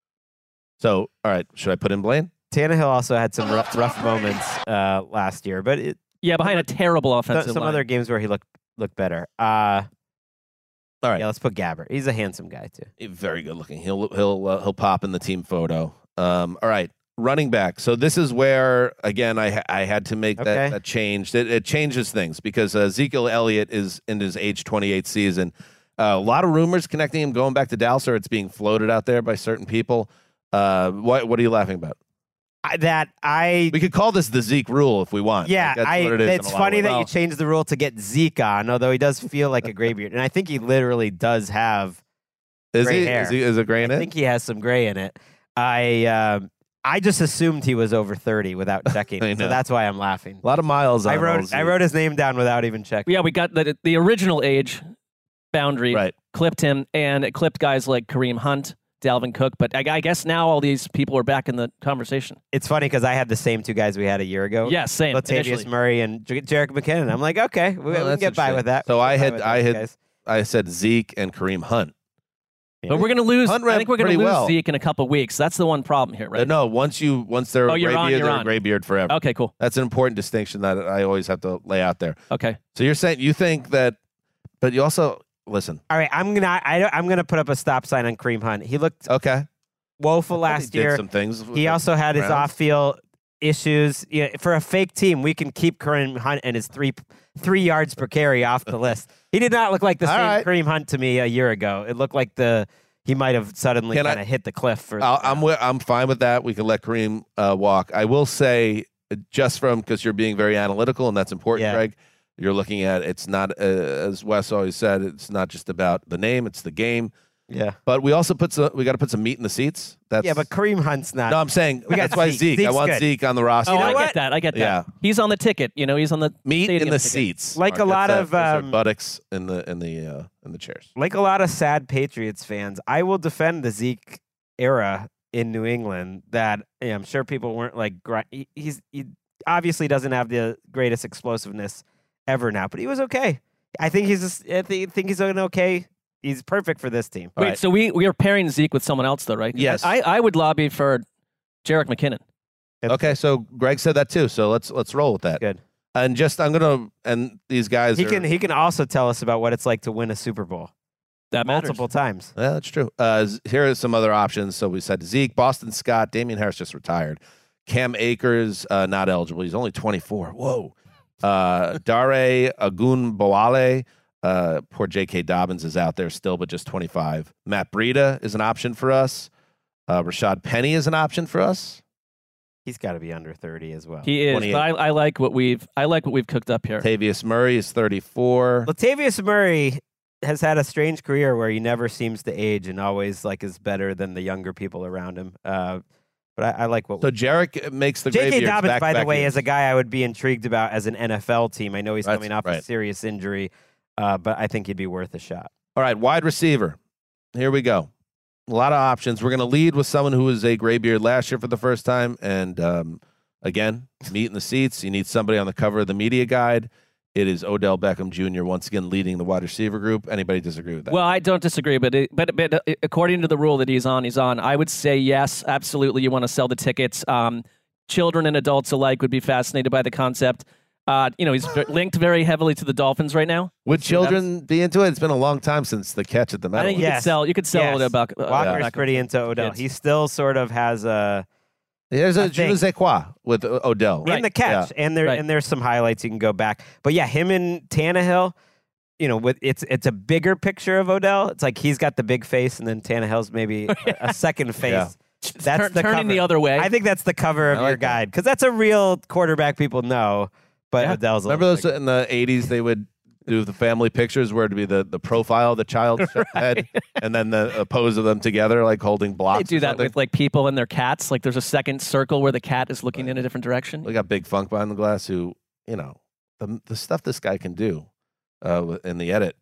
So, all right, should I put in Blaine? Tannehill also had some rough, rough moments uh, last year, but it, Yeah, behind a terrible offensive some line. other games where he looked looked better. Uh, All right, yeah, let's put Gabbert. He's a handsome guy too. very good looking. He'll he'll uh, he'll pop in the team photo. Um, all right, running back. So this is where again I ha- I had to make that, Okay. that change. It, it changes things because uh, Ezekiel Elliott is in his age twenty-eight season. Uh, a lot of rumors connecting him going back to Dallas, or it's being floated out there by certain people. Uh, what what are you laughing about? I, that I We could call this the Zeke rule if we want. yeah, Like, that's I. what it is in It's a lot of funny ways. that Well, you changed the rule to get Zeke on, although he does feel like a graybeard, and I think he literally does have. is gray he, hair. is he is it gray in I it? think he has some gray in it. I um, I just assumed he was over thirty without checking, I so know. that's why I'm laughing. A lot of miles. On I wrote old I Zeke. wrote his name down without even checking. Yeah, we got the the original age boundary Right. clipped him, and it clipped guys like Kareem Hunt, Dalvin Cook. But I, I guess now all these people are back in the conversation. It's funny because I had the same two guys we had a year ago. Yeah, same. Latavius initially. Murray and J- Jerick McKinnon. I'm like, okay, we, Well, we can that's get by interesting. with that. So We I can get by had with I those had guys. I said Zeke and Kareem Hunt. But we're going to lose. Hunt I think we're going to pretty lose well. Zeke in a couple weeks. That's the one problem here, right? Uh, No, once you once they're Oh, a you're gray on, beard, you're they're on. a gray beard forever. Okay, cool. That's an important distinction that I always have to lay out there. Okay. So you're saying you think that, but you also listen. All right, I'm gonna I, I'm gonna put up a stop sign on Kareem Hunt. He looked Okay, woeful He last did year. some things. with He the also had his Browns. off-field issues. Yeah, for a fake team, we can keep Kareem Hunt and his three three yards per carry off the list. He did not look like the All same right. Kareem Hunt to me a year ago. It looked like the he might have suddenly Can I- kind of hit the cliff. For I'll, I'm wi- I'm fine with that. We can let Kareem uh, walk. I will say, uh, just from because you're being very analytical and that's important, Yeah. Greg. You're looking at it's not uh, as Wes always said. It's not just about the name; it's the game. yeah, But we also put some. We got to put some meat in the seats. That's yeah, but Kareem Hunt's not. no. I'm saying We got that's why Zeke. Zeke. I Zeke's want good. Zeke on the roster. Oh, know I what? get that. I get that. Yeah. He's on the ticket. You know, he's on the Meat in stadium the ticket. seats, Like Mark. a lot That's of, those are um, buttocks in the in the uh, in the chairs. Like a lot of sad Patriots fans, I will defend the Zeke era in New England. That yeah, I'm sure people weren't like. gri- he- He's he obviously doesn't have the greatest explosiveness ever now, but he was okay. I think he's. Just, I thi- think he's doing okay. He's perfect for this team. All Wait, right. so we, we are pairing Zeke with someone else, though, right? Yes. I, I would lobby for Jerick McKinnon. Okay, so Greg said that too. So let's let's roll with that. Good. And just I'm gonna and these guys. He are, can. He can also tell us about what it's like to win a Super Bowl That matters. multiple times. Yeah, that's true. Uh, z- here are some other options. So we said Zeke, Boston Scott, Damian Harris just retired, Cam Akers uh, not eligible. He's only twenty-four. Whoa. Uh, Dare Agunbowale. Uh, poor J K. Dobbins is out there still, but just twenty-five. Matt Breida is an option for us. Uh, Rashad Penny is an option for us. He's got to be under thirty as well. He is, twenty-eight. but I, I like what we've I like what we've cooked up here. Tavius Murray is thirty-four. Latavius Murray has had a strange career where he never seems to age and always like is better than the younger people around him. Uh, but I, I like what. So Jarek makes the J K. Graybeards Dobbins, back, by the back way, in. is a guy I would be intrigued about as an N F L team. I know he's That's coming off a right. serious injury, uh, but I think he'd be worth a shot. All right, wide receiver. Here we go. A lot of options. We're going to lead with someone who was a graybeard last year for the first time. And um, again, meat in the seats. You need somebody on the cover of the media guide. It is Odell Beckham Junior once again leading the wide receiver group. Anybody disagree with that? Well, I don't disagree, but it, but but uh, according to the rule that he's on, he's on. I would say yes, absolutely. You want to sell the tickets. Um, children and adults alike would be fascinated by the concept. Uh, you know, he's v- linked very heavily to the Dolphins right now. Would children be into it? It's been a long time since the catch at the I medal. think you Yes. could sell. You could sell Yes. it about. Uh, Walker's back- pretty into Odell. kids. He still sort of has a There's I a je ne think- sais quoi with uh, Odell. in the catch, and there Right. and there's some highlights you can go back. But yeah, him and Tannehill, you know, with it's it's a bigger picture of Odell. It's like he's got the big face, and then Tannehill's maybe a, a second face. Yeah. That's Turn- the turning cover. the other way. I think that's the cover of I your like that. guide because that's a real quarterback people know. But Yeah. Odell's a Remember little those bigger. in the eighties? They would do the family pictures where it'd be the, the profile of the child's head and then the a pose of them together, like holding blocks. They do or that something. with like people and their cats. Like there's a second circle where the cat is looking in a different direction. We got Big Funk behind the glass who, you know, the the stuff this guy can do uh, in the edit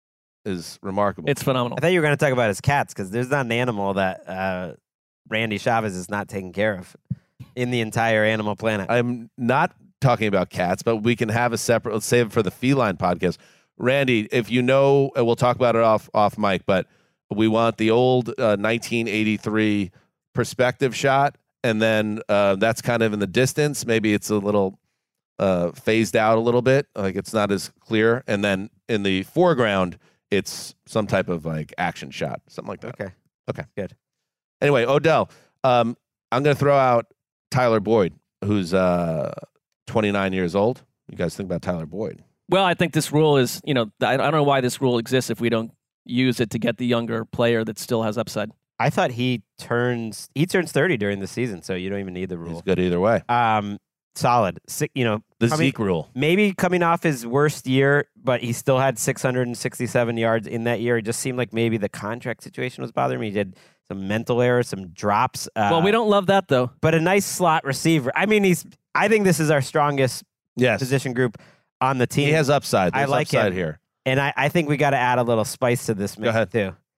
is remarkable. It's phenomenal. I thought you were going to talk about his cats because there's not an animal that uh, Randy Chavez is not taking care of in the entire animal planet. I'm not talking about cats, but we can have a separate. Let's save it for the feline podcast. Randy, if you know, and we'll talk about it off off mic, but we want the old uh, nineteen eighty-three perspective shot, and then uh, that's kind of in the distance. Maybe it's a little uh, phased out a little bit, like it's not as clear, and then in the foreground, it's some type of like action shot, something like that. Okay. Okay. Good. Anyway, Odell, um, I'm going to throw out Tyler Boyd, who's uh, twenty-nine years old. You guys think about Tyler Boyd? Well, I think this rule is, you know, I I don't know why this rule exists if we don't use it to get the younger player that still has upside. I thought he turns he turns thirty during the season, so you don't even need the He's rule. good either way. Um, solid. Si- you know, The coming- Zeke rule. maybe coming off his worst year, but he still had six hundred sixty-seven yards in that year. It just seemed like maybe the contract situation was bothering me. He did some mental errors, some drops. Uh, Well, we don't love that though. But a nice slot receiver. I mean, he's. I think this is our strongest Yes. position group on the team. He has upside. I There's like upside him. here. And I, I think we got to add a little spice to this mix ahead. too.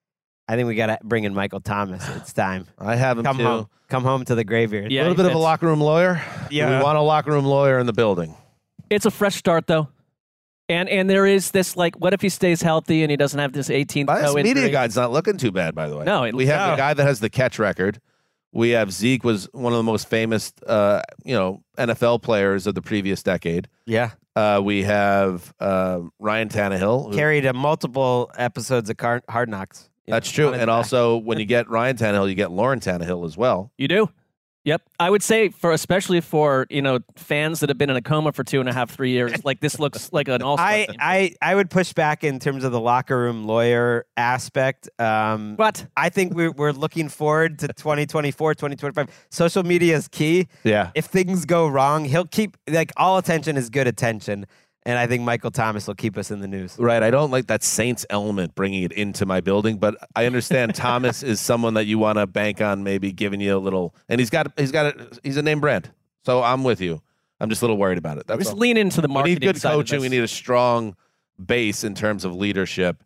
I think we got to bring in Michael Thomas. It's time. I have him Come too. home. Come home to the Graybeard. Yeah, a little he bit of a fits. locker room lawyer. Yeah. We want a locker room lawyer in the building. It's a fresh start, though. And and there is this, like, what if he stays healthy and he doesn't have this eighteenth This toe media injury? guide's not looking too bad, by the way. No, it- we have no. the guy that has the catch record. We have Zeke was one of the most famous, uh, you know, N F L players of the previous decade. Yeah. Uh, we have uh, Ryan Tannehill. who- Carried a multiple episodes of Car- Hard Knocks. You know, That's true. on his And back. also, when you get Ryan Tannehill, you get Lauren Tannehill as well. You do? Yep. I would say for especially for, you know, fans that have been in a coma for two and a half, three years, like this looks like an all-star I, team. I, I would push back in terms of the locker room lawyer aspect. Um, What? I think we're, we're looking forward to twenty twenty-four, twenty twenty-five. Social media is key. Yeah. If things go wrong, he'll keep, like, all attention is good attention. And I think Michael Thomas will keep us in the news. Right. I don't like that Saints element bringing it into my building, but I understand Thomas is someone that you want to bank on, maybe giving you a little. And he's got he's got a, he's a name brand, so I'm with you. I'm just a little worried about it. That's Just all. lean into the We marketing need good side of coaching. We this. need a strong base in terms of leadership.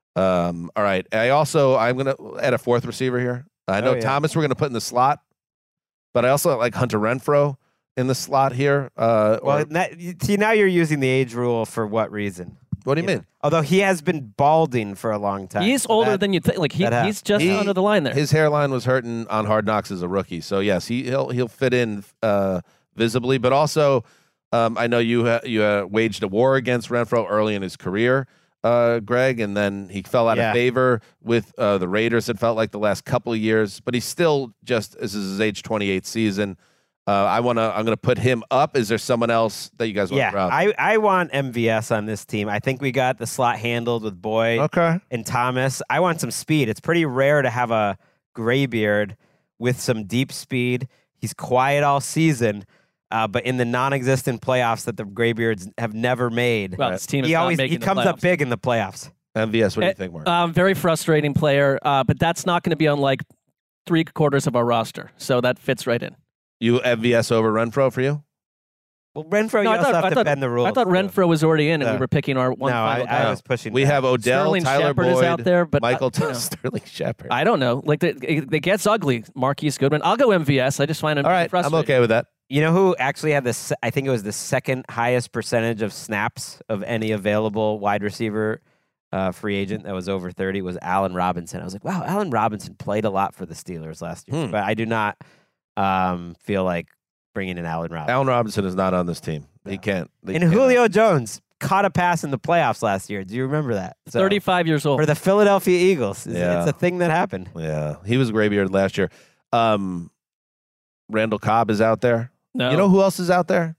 Um, all right. I also I'm gonna add a fourth receiver here. I know Oh, yeah. Thomas we're gonna put in the slot, but I also like Hunter Renfro in the slot here. Uh, Well, or- that, you- see, now you're using the age rule for what reason? what do you know? mean? Although he has been balding for a long time. He's So older that- than you think. Like he, that hap- he's just He- under the line there. His hairline was hurting on Hard Knocks as a rookie, so yes, he he'll he'll fit in uh, visibly. But also, um, I know you ha- you uh, waged a war against Renfro early in his career, uh, Greg, and then he fell out Yeah. of favor with uh, the Raiders. It felt like the last couple of years, but he's still just this is his age twenty-eight season. Uh, I want to. I'm going to put him up. Is there someone else that you guys want Yeah, to grab? I, I want M V S on this team. I think we got the slot handled with Boyd okay. and Thomas. I want some speed. It's pretty rare to have a Graybeard with some deep speed. He's quiet all season, uh, but in the non-existent playoffs that the Graybeards have never made, well, this team is he not always making he the comes up playoffs. big in the playoffs. M V S. What do you Eh, think, Mark? Um, very frustrating player, uh, but that's not going to be on like three quarters of our roster. So that fits right in. you M V S over Renfro for you? Well, Renfro, No, you I also thought- have I to thought- bend the rules. I thought too. Renfro was already in, and Yeah. we were picking our one No, I, final I guy. was pushing. We back. have Odell, Sterling Tyler Shepard Boyd, is out there, but Michael I, you know, Sterling Shepard. I don't know. Like the, it, it gets ugly. Marquise Goodwin. I'll go M V S. I just find him All right, I'm frustrating. okay with that. You know who actually had this? I think it was the second highest percentage of snaps of any available wide receiver uh, free agent that was over thirty was Allen Robinson. I was like, wow, Allen Robinson played a lot for the Steelers last year, Hmm. but I do not um, feel like bringing in Allen Robinson. Allen Robinson is not on this team. He No. can't. They and cannot. Julio Jones caught a pass in the playoffs last year. Do you remember that? So, thirty-five years old. for the Philadelphia Eagles. It's, Yeah. it's a thing that happened. Yeah, he was Graybeard last year. Um, Randall Cobb is out there. No. You know who else is out there?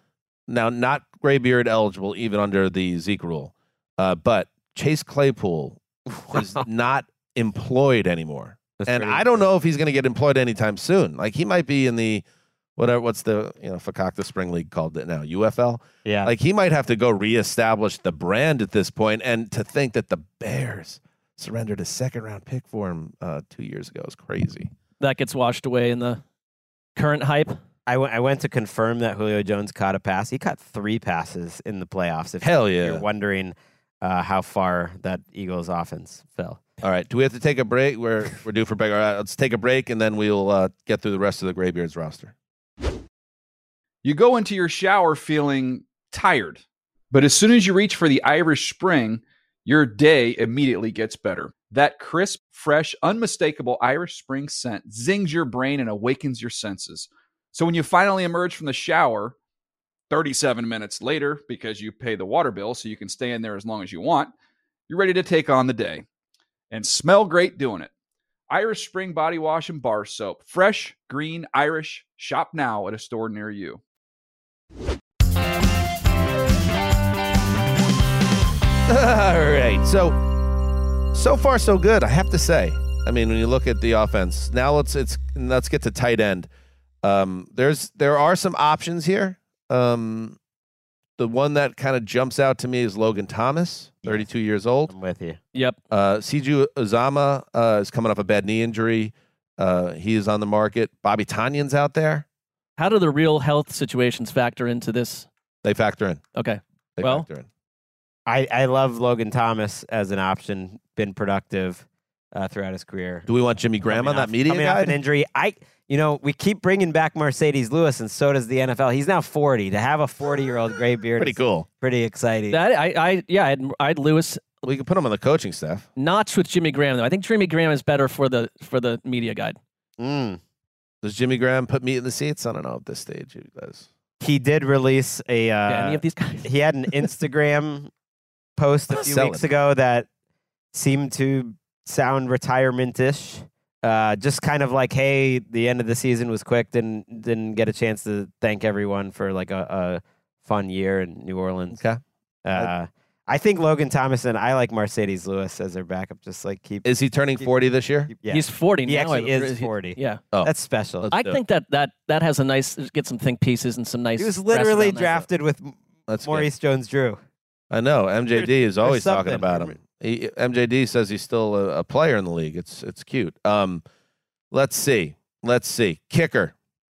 Now, not Graybeard eligible even under the Zeke rule, uh, but Chase Claypool is not employed anymore. That's And pretty I don't know if he's going to get employed anytime soon. Like he might be in the whatever. What's the you know Fakakta Spring League called it now? U F L. Yeah. Like he might have to go reestablish the brand at this point. And to think that the Bears surrendered a second round pick for him uh, two years ago is crazy. that gets washed away in the current hype. I went, I went to confirm that Julio Jones caught a pass. He caught three passes in the playoffs. If Hell you're yeah! wondering uh, how far that Eagles offense fell. All right, do we have to take a break? We're we're due for break. All right, let's take a break and then we'll uh, get through the rest of the Graybeards roster. You go into your shower feeling tired, but as soon as you reach for the Irish Spring, your day immediately gets better. That crisp, fresh, unmistakable Irish Spring scent zings your brain and awakens your senses. So when you finally emerge from the shower, thirty-seven minutes later, because you pay the water bill so you can stay in there as long as you want, you're ready to take on the day and smell great doing it. Irish Spring Body Wash and Bar Soap. Fresh, green, Irish. Shop now at a store near you. All right. So so far so good, I have to say. I mean, when you look at the offense, now let's it's let's get to tight end. Um, there's there are some options here. Um, the one that kind of jumps out to me is Logan Thomas, thirty-two years old. I'm with you. Yep. Uh, Siju Uzama uh, is coming off a bad knee injury. Uh, he is on the market. Bobby Tanyan's out there. How do the real health situations factor into this? They factor in. Okay. They Well, factor in. I, I love Logan Thomas as an option. Been productive. uh, throughout his career. Do we want Jimmy Graham Coming on that off- media coming off guide? an injury. I, you know, we keep bringing back Mercedes Lewis, and so does the N F L. He's now forty. To have a forty-year-old gray beard, Pretty is cool. pretty exciting. That I, I yeah, I'd, I'd Lewis We could put him on the coaching staff. notch with Jimmy Graham though. I think Jimmy Graham is better for the for the media guide. Mm. Does Jimmy Graham put meat in the seats? I don't know at this stage. He does. He did release a. Uh, Yeah, any of these guys? he had an Instagram post a few Sell weeks it. ago that seemed to sound retirement-ish. Uh, just kind of like, hey, the end of the season was quick. Didn't didn't get a chance to thank everyone for like a, a fun year in New Orleans. Okay. Uh, I think Logan Thomas and I like Mercedes Lewis as their backup. Just like keep. Is he turning forty this year? keep- yeah. He's forty He now. actually I- is he- forty. Yeah. Oh. That's special. Let's I do it. think that, that that has a nice get some think pieces and some nice. He was press literally around that. drafted with That's good. Maurice Jones-Drew. I know. M J D is always talking something. about him. He, M J D says he's still a, a player in the league. It's it's cute. Um, let's see. Let's see. Kicker.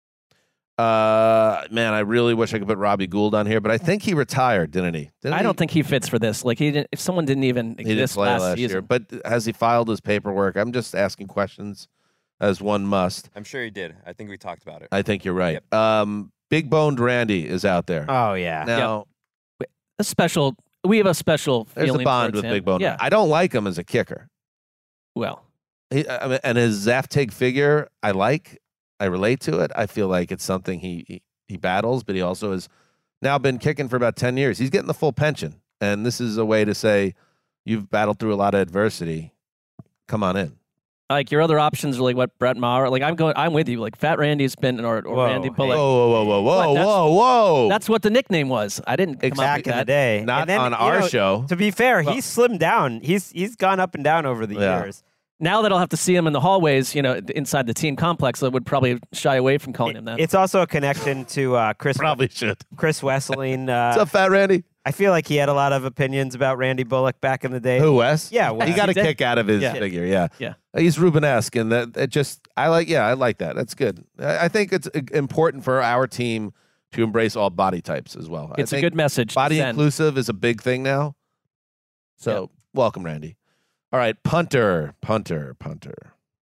Uh, man, I really wish I could put Robbie Gould on here, but I think he retired, didn't he? Didn't I he? don't think he fits for this. Like he didn't. If someone didn't even he didn't exist play last, last season, year. But has he filed his paperwork? I'm just asking questions, as one must. I'm sure he did. I think we talked about it. I think you're right. Um, Big Boned Randy is out there Oh yeah. now. a special. We have a special There's a feeling bond towards with him. Big Bone. Yeah. I don't like him as a kicker. Well, He, I mean, and his Zaftig figure, I like. I relate to it. I feel like it's something he, he he battles, but he also has now been kicking for about ten years. He's getting the full pension, and this is a way to say you've battled through a lot of adversity. Come on in. like your other options are like what Brett Maher. Like I'm going. I'm with you. Like Fat Randy's been or, or Whoa, Randy hey. Bullock. Whoa, whoa, whoa, whoa, What? whoa, That's- whoa, whoa! That's what the nickname was. I didn't come up Back with in the that. day. not And then, on you our know, show. To be fair, Well- he's slimmed down. He's he's gone up and down over the Yeah. years. Now that I'll have to see him in the hallways, you know, inside the team complex, I would probably shy away from calling him that. It's also a connection to uh, Chris Probably should. Chris Wesseling. What's Uh, up, Fat Randy? I feel like he had a lot of opinions about Randy Bullock back in the day. Who, Wes? Yeah, he Wes. got a He did. kick out of his Yeah. figure. Yeah, Yeah. He's Rubenesque, and that it just I like. Yeah, I like that. That's good. I, I think it's uh, important for our team to embrace all body types as well. It's I a think good message. to Body send. inclusive is a big thing now. So welcome, Randy. All right, punter, punter, punter.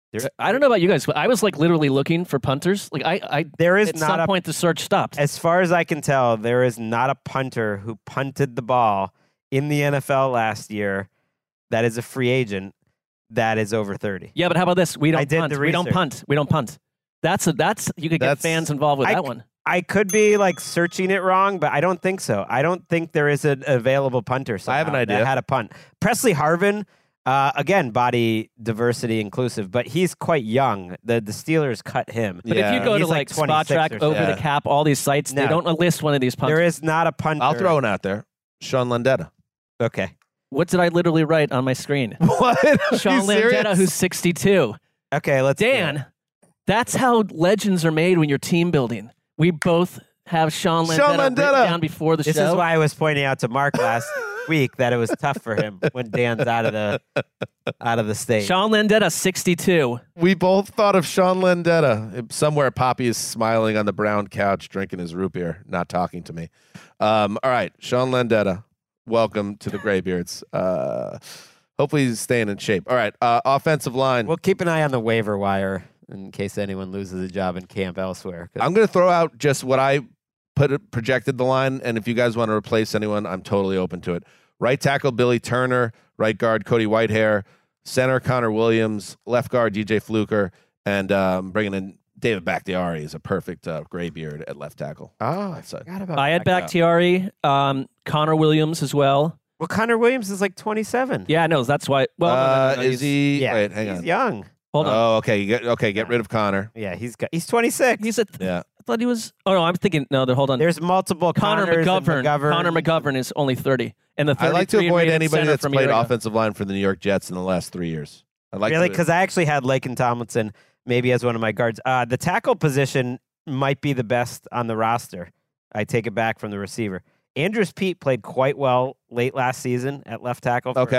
I don't know about you guys, but I was like literally looking for punters. Like I, I There is at not some a point the search stopped. As far as I can tell, there is not a punter who punted the ball in the N F L last year that is a free agent that is over thirty. Yeah, but how about this? We don't I did punt. the We don't research. punt. We don't punt. That's a, that's you could get That's- fans involved with I that c- one. I could be like searching it wrong, but I don't think so. I don't think there is an available punter. I have an somehow idea. That had a punt. Presley Harvin, uh, again, body diversity inclusive, but he's quite young. The the Steelers cut him. But Yeah. if you go He's to like like, Spot twenty-six Track, or Over something. the Cap, all these sites, they No. don't list one of these punters. There is not a punter. I'll throw it out there. Sean Landetta. Okay. What did I literally write on my screen? What? Are Sean you serious? Landetta, who's sixty-two. Okay. Let's do it. Dan, that's how legends are made when you're team building. We both have Sean Landetta, Sean written Landetta. down before the This show. is why I was pointing out to Mark last week that it was tough for him when Dan's out of the out of the state. Sean Landetta, sixty-two. We both thought of Sean Landetta. Somewhere, Poppy is smiling on the brown couch, drinking his root beer, not talking to me. Um, all right, Sean Landetta, welcome to the Graybeards. Uh, hopefully, he's staying in shape. All right, uh, offensive line. We'll keep an eye on the waiver wire in case anyone loses a job in camp elsewhere. 'cause- I'm going to throw out just what I put it, projected the line, and if you guys want to replace anyone, I'm totally open to it. Right tackle Billy Turner, right guard Cody Whitehair, center Connor Williams, left guard D J Fluker, and um, bringing in David Bakhtiari is a perfect uh, graybeard at left tackle. oh, I That's a- forgot about I had that. Bakhtiari, um, Connor Williams as well. Well, Connor Williams is like twenty-seven. Yeah, no, that's why. Well, no, no, no, uh, no, is he's- he? Yeah, Wait, hang he's on. young. Hold on. Oh, okay. You get, okay, get rid of Connor. Yeah, he's got, he's twenty-six. He's a. Yeah. I thought he was. Oh no, I'm thinking. No, hold on. There's multiple Connor Connors and McGovern. McGovern. Connor McGovern is only thirty, and the I like to thirty-three avoid rated anybody center that's from a year played ago. offensive line for the New York Jets in the last three years. I like Really? to- Because I actually had Laken Tomlinson maybe as one of my guards. Uh, the tackle position might be the best on the roster. I take it back from the receiver. Andrews Pete played quite well late last season at left tackle for, Okay.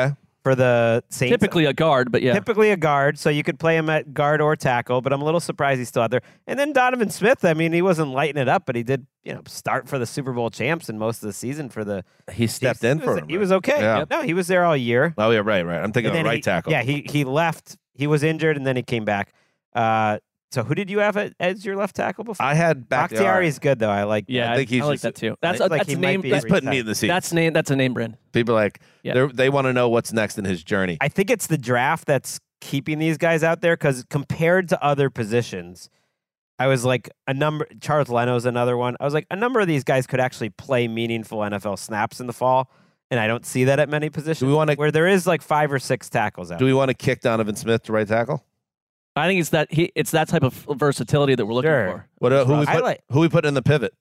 for the Saints. Typically a guard, but yeah. Typically a guard, so you could play him at guard or tackle, but I'm a little surprised he's still out there. And then Donovan Smith, I mean, he wasn't lighting it up, but he did, you know, start for the Super Bowl champs and most of the season for the He stepped Chiefs. in He for was, him. He right? was okay. Yeah. No, he was there all year. Oh, yeah, right, right. I'm thinking And of then right he- tackle. Yeah, he he left. He was injured, and then he came back. Uh, so who did you have at, as your left tackle before? I had Bakhtiari Bakhtiari. is good, though. I like Yeah, I I, think he's I like just- that too. That's I a, feel like that's he a might name. be That's, He's putting me in the seat. that's name. That's a name brand. People are like, Yeah. they're- they want to know what's next in his journey. I think it's the draft that's keeping these guys out there because compared to other positions, I was like a number. Charles Leno's another one. I was like a number of these guys could actually play meaningful N F L snaps in the fall, and I don't see that at many positions. Do we wanna- where there is like five or six tackles out. Do we want to kick Donovan Smith to right tackle? I think it's that he. It's that type of versatility that we're looking Sure. for. What? Uh, who we I put? like- Who we put in the pivot?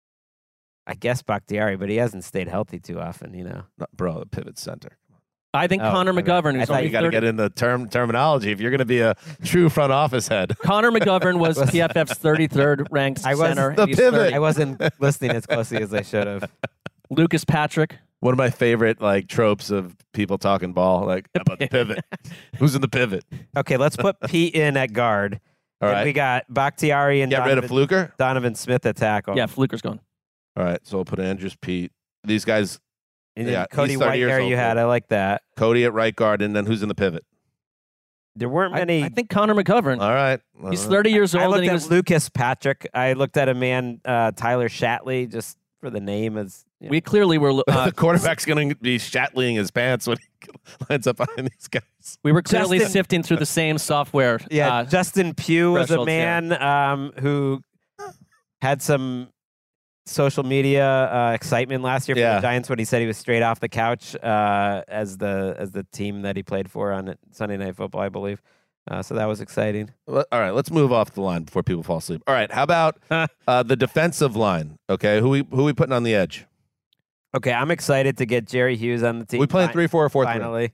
I guess Bakhtiari, but he hasn't stayed healthy too often. You know. No, bro, the pivot center. I think Oh, Connor okay. McGovern, I who's thought only You got to thirty get into term terminology if you're going to be a true front office head. Connor McGovern was Was- P F F's thirty-third ranked I was center. the and he's pivot. thirty. I wasn't listening as closely as I should have. Lucas Patrick. One of my favorite like tropes of people talking ball, like how about the pivot. Who's in the pivot? Okay, let's put Pete in at guard. All And right, we got Bakhtiari and get rid of Donovan, Fluker. Donovan Smith at tackle. Yeah, Fluker's gone. All right, so we'll put Andrews, Pete. These guys, And then Yeah, Cody he's thirty years Whitehair old, you had. too. I like that. Cody at right guard, and then who's in the pivot? There weren't I, many. I think Connor McGovern. All right, He's Uh, thirty years I old looked and he at was. Lucas Patrick. I looked at a man, uh, Tyler Shatley, just for the name. As you know. We clearly were. Uh, the quarterback's going to be shattling his pants when he lines up behind these guys. we were clearly Justin- sifting through the same software. yeah, uh, Justin Pugh was a thresholds, yeah. man um, who had some social media uh, excitement last year for Yeah. the Giants when he said he was straight off the couch uh, as the as the team that he played for on Sunday Night Football, I believe. Uh, so that was exciting. Well, all right, let's move off the line before people fall asleep. All right, how about uh, the defensive line? Okay, who we who we putting on the edge? Okay, I'm excited to get Jerry Hughes on the team. we playing fi- three, four, or four, three? finally.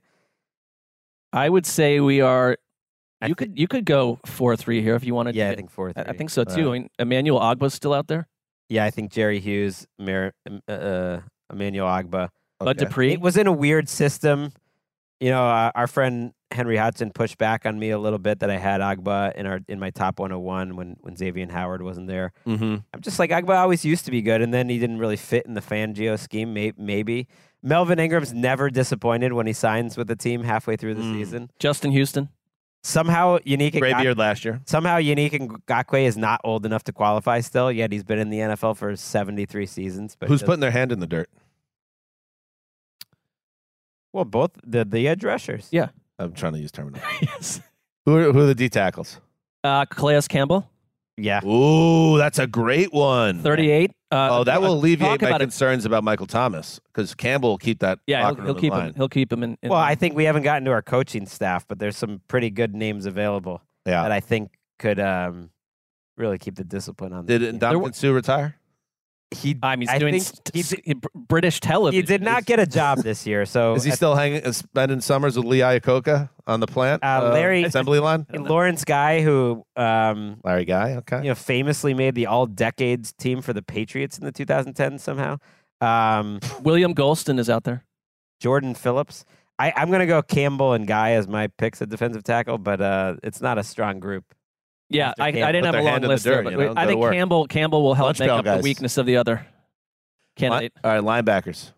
I would say we are. I You thi- could you could go four three here if you wanted. Yeah, to I get- think four. I, I three. think so All too. right. I mean, Emmanuel Ogba's still out there. Yeah, I think Jerry Hughes, Mer- uh, uh, Emmanuel Agba. Bud Okay. Dupree. It was in a weird system. You know, uh, our friend Henry Hudson pushed back on me a little bit that I had Agba in our in my top one oh one when when Xavier Howard wasn't there. Mm-hmm. I'm just like Agba always used to be good, and then he didn't really fit in the Fangio scheme. May- maybe Melvin Ingram's never disappointed when he signs with the team halfway through the Mm. season. Justin Houston. Somehow, Unique Gray Ngak- beard last year. somehow Unique Ngakwe is not old enough to qualify still. Yet he's been in the N F L for seventy-three seasons. But Who's does- putting their hand in the dirt? well, both the the edge rushers. Yeah. I'm trying to use terminology. yes. Who are, who are the D tackles? Uh, Calais Campbell, Yeah. Ooh, that's a great one. thirty-eight. Uh, Oh, that will talk alleviate my about it. concerns about Michael Thomas because Campbell will keep that. Yeah, locker he'll, room he'll in keep line. him. He'll keep him in. in Well, I think we haven't gotten to our coaching staff, but there's some pretty good names available Yeah. that I think could um, really keep the discipline on. the Did team. Ndamukong Suh retire? he? I mean, he's I doing think st- he s- Br- British television. He did not get a job this year, so Is he I- still hanging, uh, spending summers with Lee Iacocca on the plant? Uh, Larry- assembly line. Lawrence Guy, who um, Larry Guy. Okay. you know famously made the All Decades team for the Patriots in the two thousand tens somehow. Um, William Golston is out there. Jordan Phillips. I, I'm going to go Campbell and Guy as my picks at defensive tackle, but uh, it's not a strong group. Yeah, After I, I Campbell. didn't Put have a their long hand in the list there, dirt, but you know, I go to think work. Campbell Campbell will help Lunch make bell up guys. the weakness of the other Li- candidate. All right, linebackers.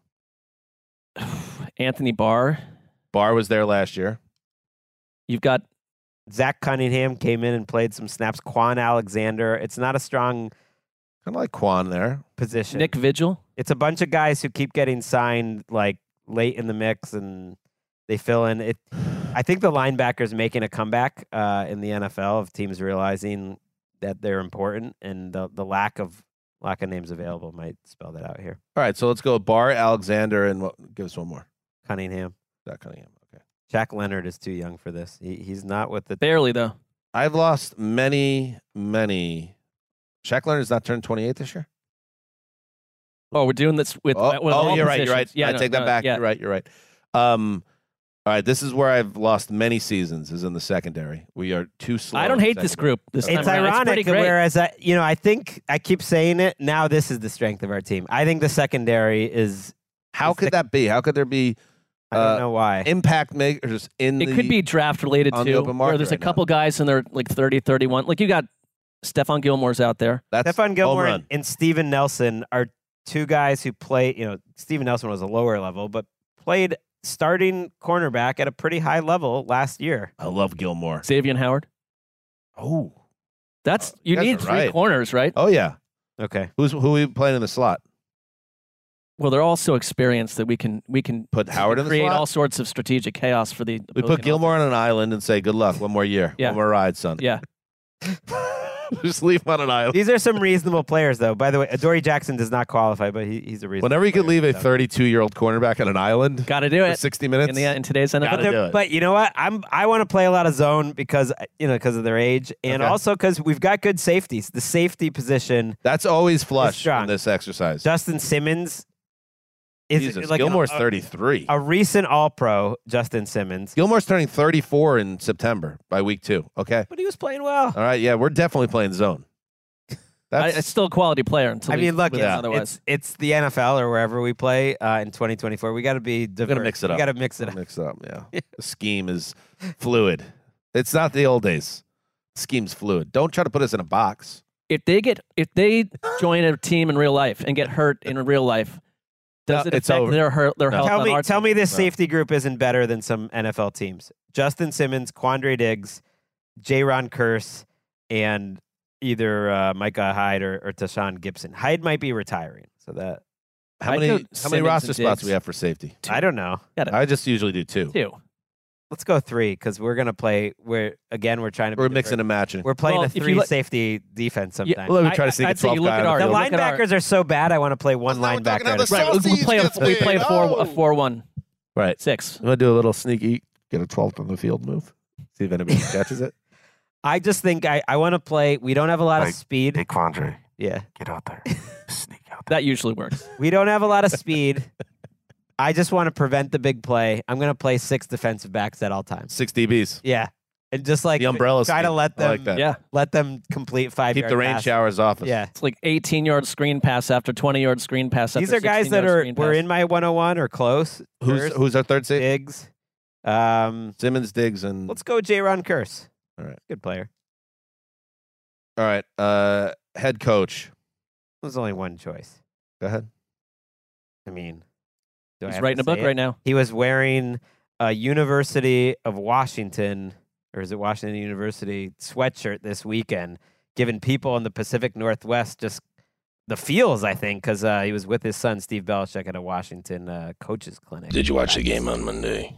Anthony Barr. Barr was there last year. You've got Zach Cunningham came in and played some snaps. Quan Alexander. It's not a strong Kind of like Quan there. position. Nick Vigil. It's a bunch of guys who keep getting signed like late in the mix and they fill in. It. I think the linebackers making a comeback uh, in the N F L of teams realizing that they're important, and the the lack of lack of names available might spell that out here. All right, so let's go Barr, Alexander, and what, give us one more. Cunningham. Zach Cunningham. Okay. Jack Leonard is too young for this. He, he's not with the. Barely though. I've lost many, many. Shaq Leonard's not turned twenty-eight this year. Oh, we're doing this with. Oh, with oh, all you're right. You're positions. right. Yeah, I no, take that no, back. Yeah. You're right. You're right. Um, all right. This is where I've lost many seasons. Is in the secondary. We are too slow. I don't in hate this secondary. group. This time It's around. ironic, pretty great. whereas I, you know, I think I keep saying it. Now this is the strength of our team. I think the secondary is. How is could the- that be? How could there be I don't Uh, know why. Impact makers in It the could be draft related on the too. open market Where there's right a couple guys and they're like thirty, thirty-one. Like you got Stephon Gilmore's out there. That's Stephon home Gilmore run. and, and Steven Nelson are two guys who play. You know, Steven Nelson was a lower level, but played starting cornerback at a pretty high level last year. I love Gilmore. Xavier Howard. Oh, That's you you guys need are three right. corners, right? oh yeah. Okay. Who's who are we playing in the slot? Well, they're all so experienced that we can we can Put Howard in the create slot? all sorts of strategic chaos for the. We put opposing Gilmore on an island and say, "Good luck, one more year, Yeah. one more ride, son." Yeah. Just leave him on an island. These are some reasonable players, though. By the way, Adoree Jackson does not qualify, but he, he's a reasonable. Whenever you could player, leave a so. thirty-two-year-old cornerback on an island Got to do for it sixty minutes, in the in today's N F L. Gotta But, do they're- it. but you know what? I'm I want to play a lot of zone because you know because of their age and Okay. also because we've got good safeties. The safety position, that's always flush strong. in this exercise. Justin Simmons is Jesus, like an- Gilmore's a, thirty-three. a recent All-Pro. Justin Simmons, Gilmore's turning thirty-four in September by week two. Okay, but he was playing well. all right, yeah, we're definitely playing zone. I, That's it's still a quality player until I we- mean, look, with it's, otherwise. it's it's the N F L or wherever we play uh, in twenty twenty-four. We got to be diverse. gotta mix it up. We got to mix it up. mix it up. Yeah, the scheme is fluid. It's not the old days. The scheme's fluid. Don't try to put us in a box. if they get if they join a team in real life and get hurt in real life, does No, it it's affect over. their hurt their No. health Tell on me, our tell team? me this No. safety group isn't better than some N F L teams. Justin Simmons, Quandre Diggs, J-Ron Curse, and either uh, Micah Hyde or, or Tashawn Gibson. Hyde might be retiring, so that How I'd many go how many Simmons roster and spots Diggs. do we have for safety? I don't know. I just usually do two. Two. Let's go three because we're gonna play. We're again, we're trying to. be We're mixing diverse. and matching. We're playing Well, a if you three look- safety defense sometimes. Well, we I- try to sneak a I'd say you twelve look guy at on our- the the field. look at our- linebackers are so bad. I want to play one That's not what we're talking linebacker. about. The Right, we, we play a Sausage we gets play a played. four Oh. a four one Right. six. I'm gonna do a little sneaky, get a twelfth on the field move. See if anybody catches it. I just think I, I want to play. We don't have a lot of Like- speed. Hey, Quandre, Yeah, get out there. Sneak out That usually works. we don't have a lot of speed. I just want to prevent the big play. I'm gonna play six defensive backs at all times. Six D Bs. Yeah, and just like The umbrella try to scheme. let I them like that. Yeah, let them complete five. Keep yard the rain pass. showers off us. Yeah, it's like eighteen yard screen pass after twenty yard screen pass. these after are guys that sixteen yard are screen were pass. in my one oh one or close. Who's Curse, who's our third safety? Diggs. Um, Simmons, Diggs, and let's go J-Ron Curse. All right. Good player. all right. Uh, head coach. There's only one choice. Go ahead. I mean, do I He's have writing to a book say it? right now. He was wearing a University of Washington, or is it Washington University sweatshirt this weekend, giving people in the Pacific Northwest just the feels, I think, because uh, he was with his son, Steve Belichick, at a Washington uh, coaches clinic. Did you watch the game on Monday?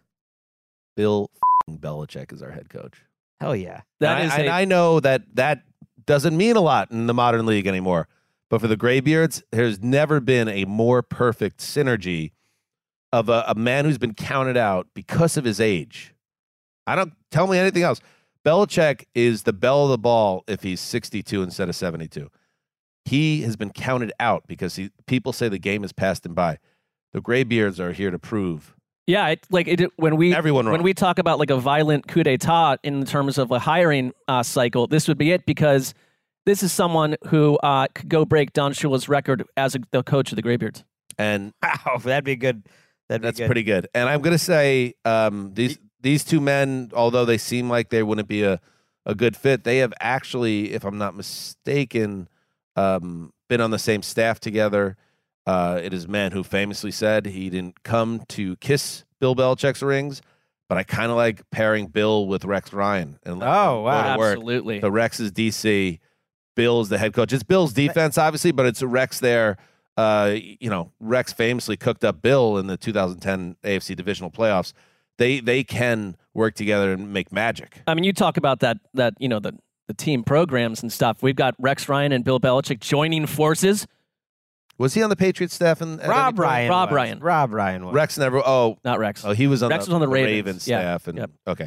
Bill Belichick is our head coach. Hell yeah. That and is I, and a- I know that that doesn't mean a lot in the modern league anymore. But for the Graybeards, there's never been a more perfect synergy of a, a man who's been counted out because of his age. I don't tell me anything else. Belichick is the belle of the ball if he's sixty-two instead of seventy-two. He has been counted out because he, people say the game has passed him by. The Graybeards are here to prove Yeah, it, like it, when we everyone wrong. when we talk about like a violent coup d'état in terms of a hiring uh, cycle, this would be it because this is someone who uh, could go break Don Shula's record as a, the coach of the Graybeards. and Wow, that'd be good. That'd be That's good. pretty good. And I'm going to say um, these these two men, although they seem like they wouldn't be a, a good fit, they have actually, if I'm not mistaken, um, been on the same staff together. Uh, it is a man who famously said he didn't come to kiss Bill Belichick's rings, but I kind of like pairing Bill with Rex Ryan. And let Oh, them go wow. to work. Absolutely. So Rex is D C, Bill's the head coach. It's Bill's defense, obviously, but it's Rex there. Uh, you know, Rex famously cooked up Bill in the two thousand ten A F C divisional playoffs. They they can work together and make magic. I mean, you talk about that that you know the the team programs and stuff. We've got Rex Ryan and Bill Belichick joining forces. Was he on the Patriots staff? And Rob Ryan. Rob was. Ryan. Rob Ryan. Was. Rex never. Oh, Not Rex. oh, he was on Rex the, was on the Ravens. Yeah. staff. And Yep. okay.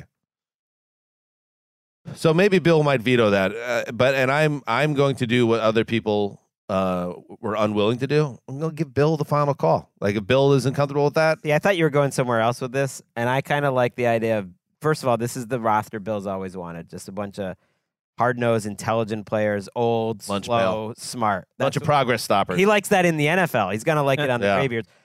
So maybe Bill might veto that, uh, but and I'm I'm going to do what other people uh, were unwilling to do. I'm going to give Bill the final call. Like if Bill isn't comfortable with that, Yeah, I thought you were going somewhere else with this, and I kind of like the idea of, first of all, this is the roster Bill's always wanted, just a bunch of hard-nosed, intelligent players, old, Lunch slow, smart. bunch That's of progress stoppers. He likes that in the N F L. He's going to like it on the Yeah. Graybeards.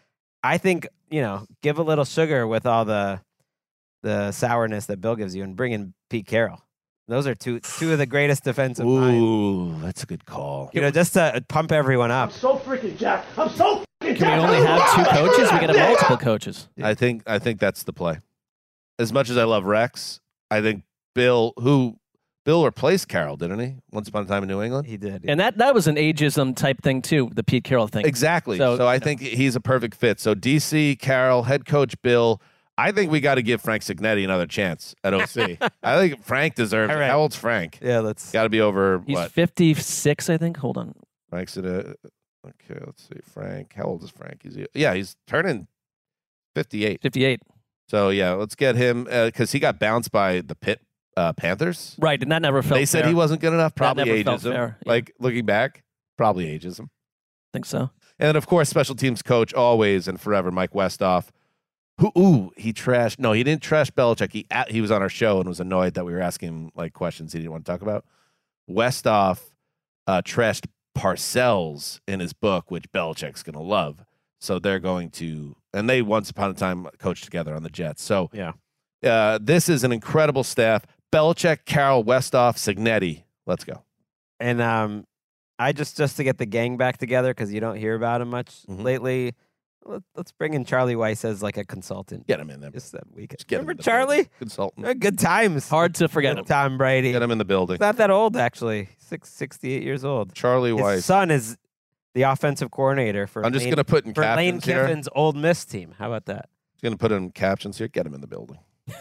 I think, you know, give a little sugar with all the the sourness that Bill gives you and bring in Pete Carroll. Those are two two of the greatest defensive minds. Ooh, that's a good call. You know, just to pump everyone up. I'm so freaking jacked. I'm so freaking jacked. Can we only have two coaches? We got to have multiple coaches. I think I think that's the play. As much as I love Rex, I think Bill, who Bill replaced Carroll, didn't he? Once upon a time in New England. He did. And that, that was an ageism type thing too, the Pete Carroll thing. Exactly. So, So, I you know. think he's a perfect fit. So D C, Carroll, head coach Bill. I think we got to give Frank Signetti another chance at O C. I think Frank deserves All it. right. How old's Frank? Yeah, let's. Got to be over He's what? fifty-six, I think. Hold on. Frank's at a. Okay, let's see. Frank. How old is Frank? He's yeah, he's turning fifty-eight. fifty-eight. So yeah, let's get him because he got bounced by the Pitt uh, Panthers. Right, and that never felt They said fair. he wasn't good enough. Probably never ages felt him. fair. Yeah. Like looking back, probably ages him. I think so. And then of course, special teams coach always and forever, Mike Westhoff. Who? Ooh, he trashed. No, he didn't trash Belichick. He he was on our show and was annoyed that we were asking him like questions he didn't want to talk about. Westhoff uh, trashed Parcells in his book, which Belichick's going to love. So they're going to, and they once upon a time coached together on the Jets. So Yeah. uh, this is an incredible staff. Belichick, Carroll, Westhoff, Signetti. Let's go. And um, I just just to get the gang back together because you don't hear about him much Mhm. lately. Let, let's bring in Charlie Weiss as like a consultant. Get him in there. Just that weekend. Just get him Remember in the Charlie? building. Consultant. Uh, Good times. Hard to forget him. Tom Brady. Get him in the building. He's not that old actually. Six, sixty-eight years old. Charlie His Weiss. son is the offensive coordinator for. I'm just Lane, going to put in for Lane captions here. Kiffin's Old Miss team. How about that? Going to put in captions here. Get him in the building.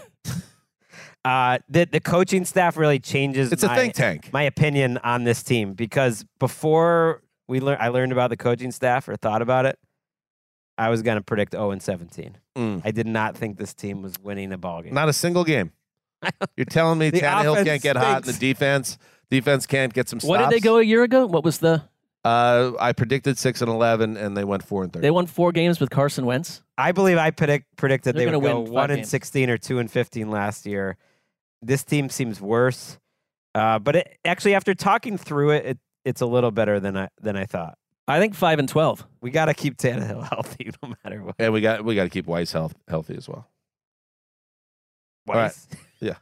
Uh, the the coaching staff really changes. It's a my, think tank. My opinion on this team because before we learned, I learned about the coaching staff or thought about it. I was going to predict oh and seventeen. Mm. I did not think this team was winning a ball game. Not a single game. You're telling me The Tannehill offense can't get hot and the stinks. defense defense can't get some stops? What did they go a year ago? What was the? Uh, I predicted six and eleven, and they went four and thirty. They won four games with Carson Wentz. I believe I predict, predicted They're they would gonna go win five one and games. sixteen or two and fifteen last year. This team seems worse, uh, but it, actually, after talking through it, it, it's a little better than I than I thought. I think five and twelve. We got to keep Tannehill healthy no matter what. And we got we got to keep Weiss health, healthy as well. All right. Weiss. Yeah.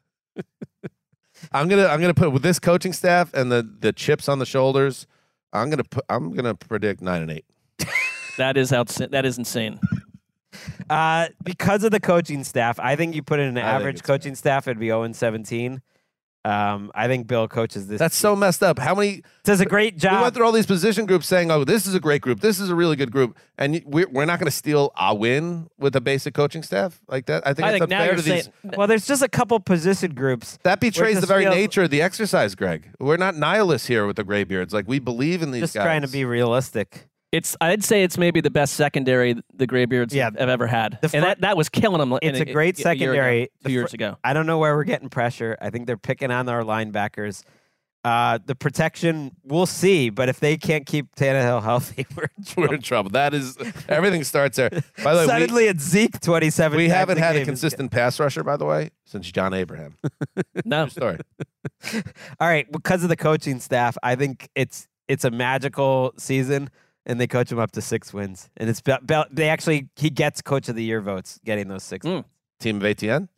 I'm gonna I'm gonna put with this coaching staff and the the chips on the shoulders. I'm gonna put I'm gonna predict nine and eight. That is outsi- That is insane. Uh, because of the coaching staff, I think you put in an I think average it's coaching staff, it'd be oh and seventeen. Um, I think Bill coaches this. That's so messed up. How many? does a great We job. went through all these position groups saying, "Oh, this is a great group. This is a really good group," and y- we're we're not going to steal a win with a basic coaching staff like that. I think I it's think now unfair you're to these. saying Well, there's just a couple position groups. That betrays We're the just very feels- nature of the exercise, Greg. We're not nihilists here with the graybeards. Like we believe in these Just guys. trying to be realistic. It's. I'd say it's maybe the best secondary the Graybeards Yeah. have, have ever had, The and front- that, that was killing them. It's in a great a year ago, secondary. The two years fr- ago. I don't know where we're getting pressure. I think they're picking on our linebackers. Uh, the protection, we'll see. But if they can't keep Tannehill healthy, we're in trouble. We're in trouble. That is everything starts there. By the way, we, Suddenly it's Zeke twenty-seven. we times haven't had a game. consistent pass rusher, by the way, since John Abraham. No, Sorry. All right, because of the coaching staff, I think it's it's a magical season, and they coach him up to six wins. And it's Bel- Bel- they actually he gets Coach of the Year votes, getting those six. Mm. Team of A T N.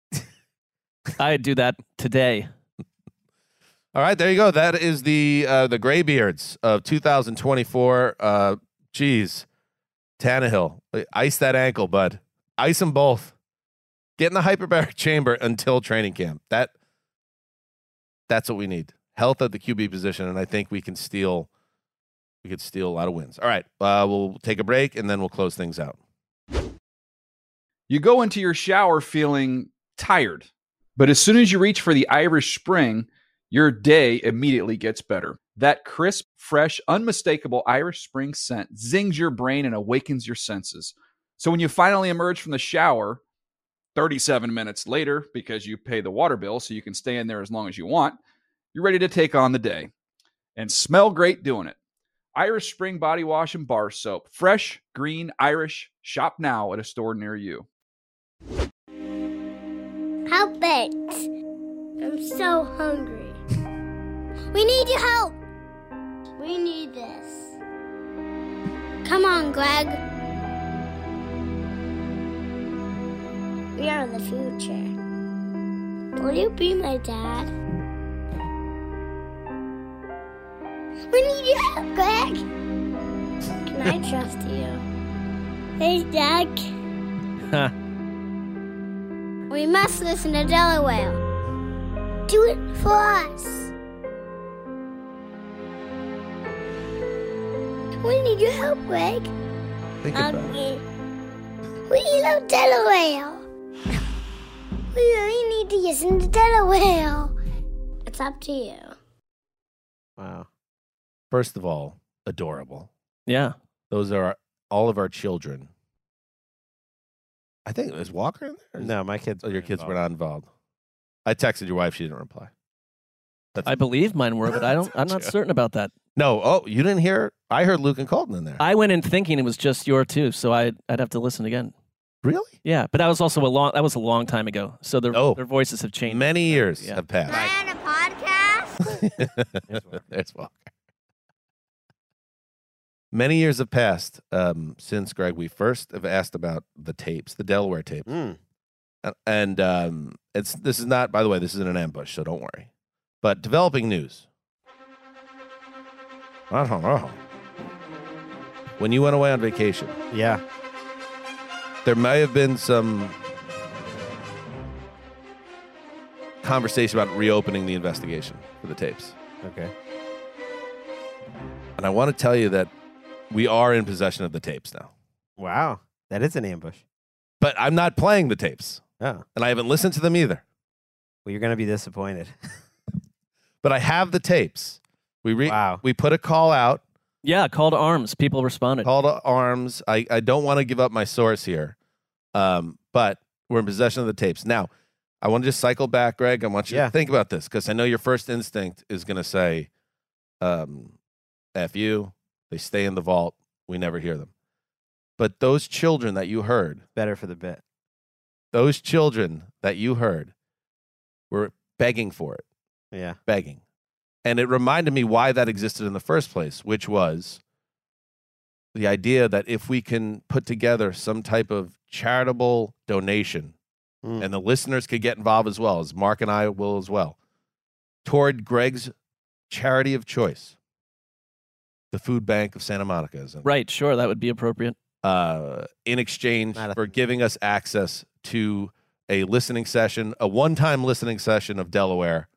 I'd do that today. All right, there you go. That is the uh, the Graybeards of two thousand twenty-four. Uh, geez, Tannehill, ice that ankle, bud. Ice them both. Get in the hyperbaric chamber until training camp. That that's what we need. Health at the Q B position, and I think we can steal. We could steal a lot of wins. All right, uh, we'll take a break and then we'll close things out. You go into your shower feeling tired, but as soon as you reach for the Irish Spring, your day immediately gets better. That crisp, fresh, unmistakable Irish Spring scent zings your brain and awakens your senses. So when you finally emerge from the shower, thirty-seven minutes later, because you pay the water bill so you can stay in there as long as you want, you're ready to take on the day and smell great doing it. Irish Spring Body Wash and Bar Soap. Fresh, green, Irish. Shop now at a store near you. Help it! I'm so hungry. We need your help! We need this. Come on, Greg. We are the future. Will you be my dad? We need your help, Greg. Can I trust you? Hey, Dad. Huh. We must listen to Delaware. Do it for us. We need your help, Greg. Think about it. Okay. We love Delaware. We really need to listen to Delaware. It's up to you. Wow. First of all, adorable. Yeah. Those are all of our children. I think, is Walker in there? No, my kids. Oh, your kids were not involved. I texted your wife. She didn't reply. That's I believe mine were, but I don't. I'm not certain about that. No. Oh, you didn't hear? I heard Luke and Colton in there. I went in thinking it was just your two, so I I'd have to listen again. Really? Yeah, but that was also a long. That was a long time ago. So their Oh. their voices have changed. Many years Yeah. have passed. Am I on a podcast? There's Walker. Many years have passed um, since, Greg, we first have asked about the tapes, the Delaware tapes. Mm. Uh, And um, it's this is not, by the way, this isn't an ambush, so don't worry. But developing news. I don't know. When you went away on vacation, Yeah. there may have been some conversation about reopening the investigation for the tapes. Okay. And I want to tell you that we are in possession of the tapes now. Wow. That is an ambush. But I'm not playing the tapes, Oh. and I haven't listened to them either. Well, you're going to be disappointed. But I have the tapes. We re- Wow. we put a call out, Yeah, call to arms. People responded. call to arms. I, I don't want to give up my source here, um, but we're in possession of the tapes. Now, I want to just cycle back, Greg. I want you Yeah. to think about this, because I know your first instinct is going to say, um, F you, they stay in the vault, we never hear them. But those children that you heard, Better for the bit. those children that you heard were begging for it. Yeah. begging. And it reminded me why that existed in the first place, which was the idea that if we can put together some type of charitable donation, Mm. and the listeners could get involved as well, as Mark and I will as well, toward Greg's charity of choice, the Food Bank of Santa Monica, is in, Right, sure, that would be appropriate. uh, in exchange Not a- for giving us access to a listening session, a one-time listening session of Delaware.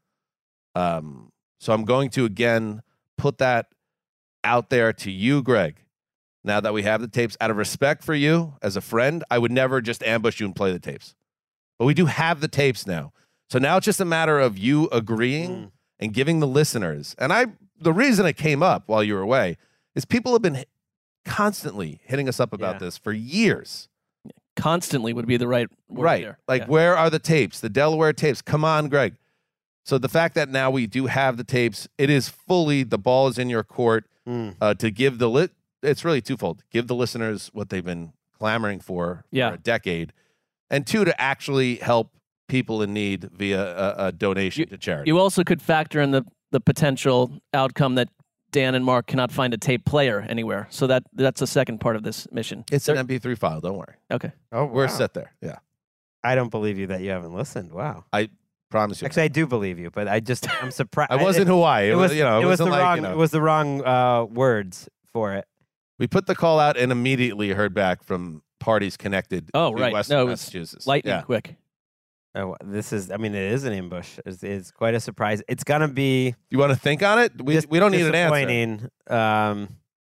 Um, so I'm going to again put that out there to you, Greg. Now that we have the tapes, out of respect for you as a friend, I would never just ambush you and play the tapes. But we do have the tapes now. So now it's just a matter of you agreeing Mm. and giving the listeners. And I, the reason it came up while you were away is people have been hi- constantly hitting us up about Yeah. this for years. Constantly would be the right word Right. there. Like, Yeah. where are the tapes? The Delaware tapes. Come on, Greg. So the fact that now we do have the tapes, it is fully, the ball is in your court Mm. uh, to give the lit. It's really twofold. Give the listeners what they've been clamoring for Yeah. for a decade. And two, to actually help people in need via a, a donation to charity. You also could factor in the, the potential outcome that Dan and Mark cannot find a tape player anywhere. So that that's the second part of this mission. It's an M P three file. Don't worry. Okay. Oh, We're wow. set there. Yeah. I don't believe you that you haven't listened. Wow. Promise you. Actually, I do believe you, but I just I'm surprised. I was in Hawaii. It was you know, it was the wasn't like, wrong you know. it was the wrong uh, words for it. We put the call out and immediately heard back from parties connected Oh, to right. Western No, it's Massachusetts. Lightning Yeah. quick. Oh, this is I mean it is an ambush. It's, it's quite a surprise. It's gonna be You want to think on it? We, dis- we don't need an answer. disappointing. Um,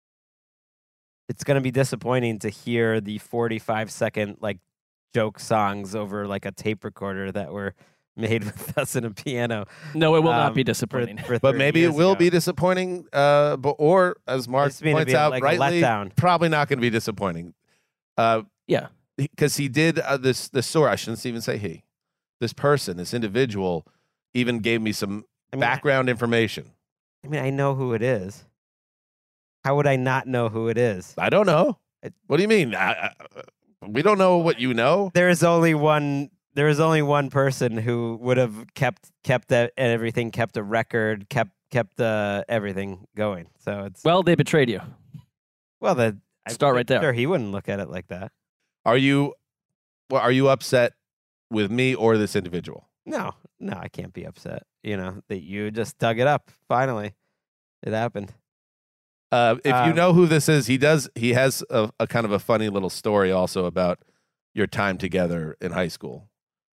it's gonna be disappointing to hear the forty-five second like joke songs over like a tape recorder that were made with us in a piano. No, it will um, not be for- disappointing. for But thirty maybe it years will ago. be disappointing. Uh, but or as Mark It's gonna points be out like a rightly, letdown. probably not going to be disappointing. Uh, Yeah. because he did uh, this. This source, I shouldn't even say he. This person, this individual, even gave me some I mean, I- background information. I mean, I know who it is. How would I not know who it is? I don't know. It- What do you mean? I, I, we don't know what you know. There is only one. There is only one person who would have kept kept that everything, kept a record, kept kept uh, everything going. So it's Well, they betrayed you. well, the Start right there. Sure, he wouldn't look at it like that. Are you? Well, are you upset with me or this individual. No, no, I can't be upset. You know, that you just dug it up. Finally, it happened. Uh, if Um, you know who this is, he does. He has a, a kind of a funny little story also about your time together in high school,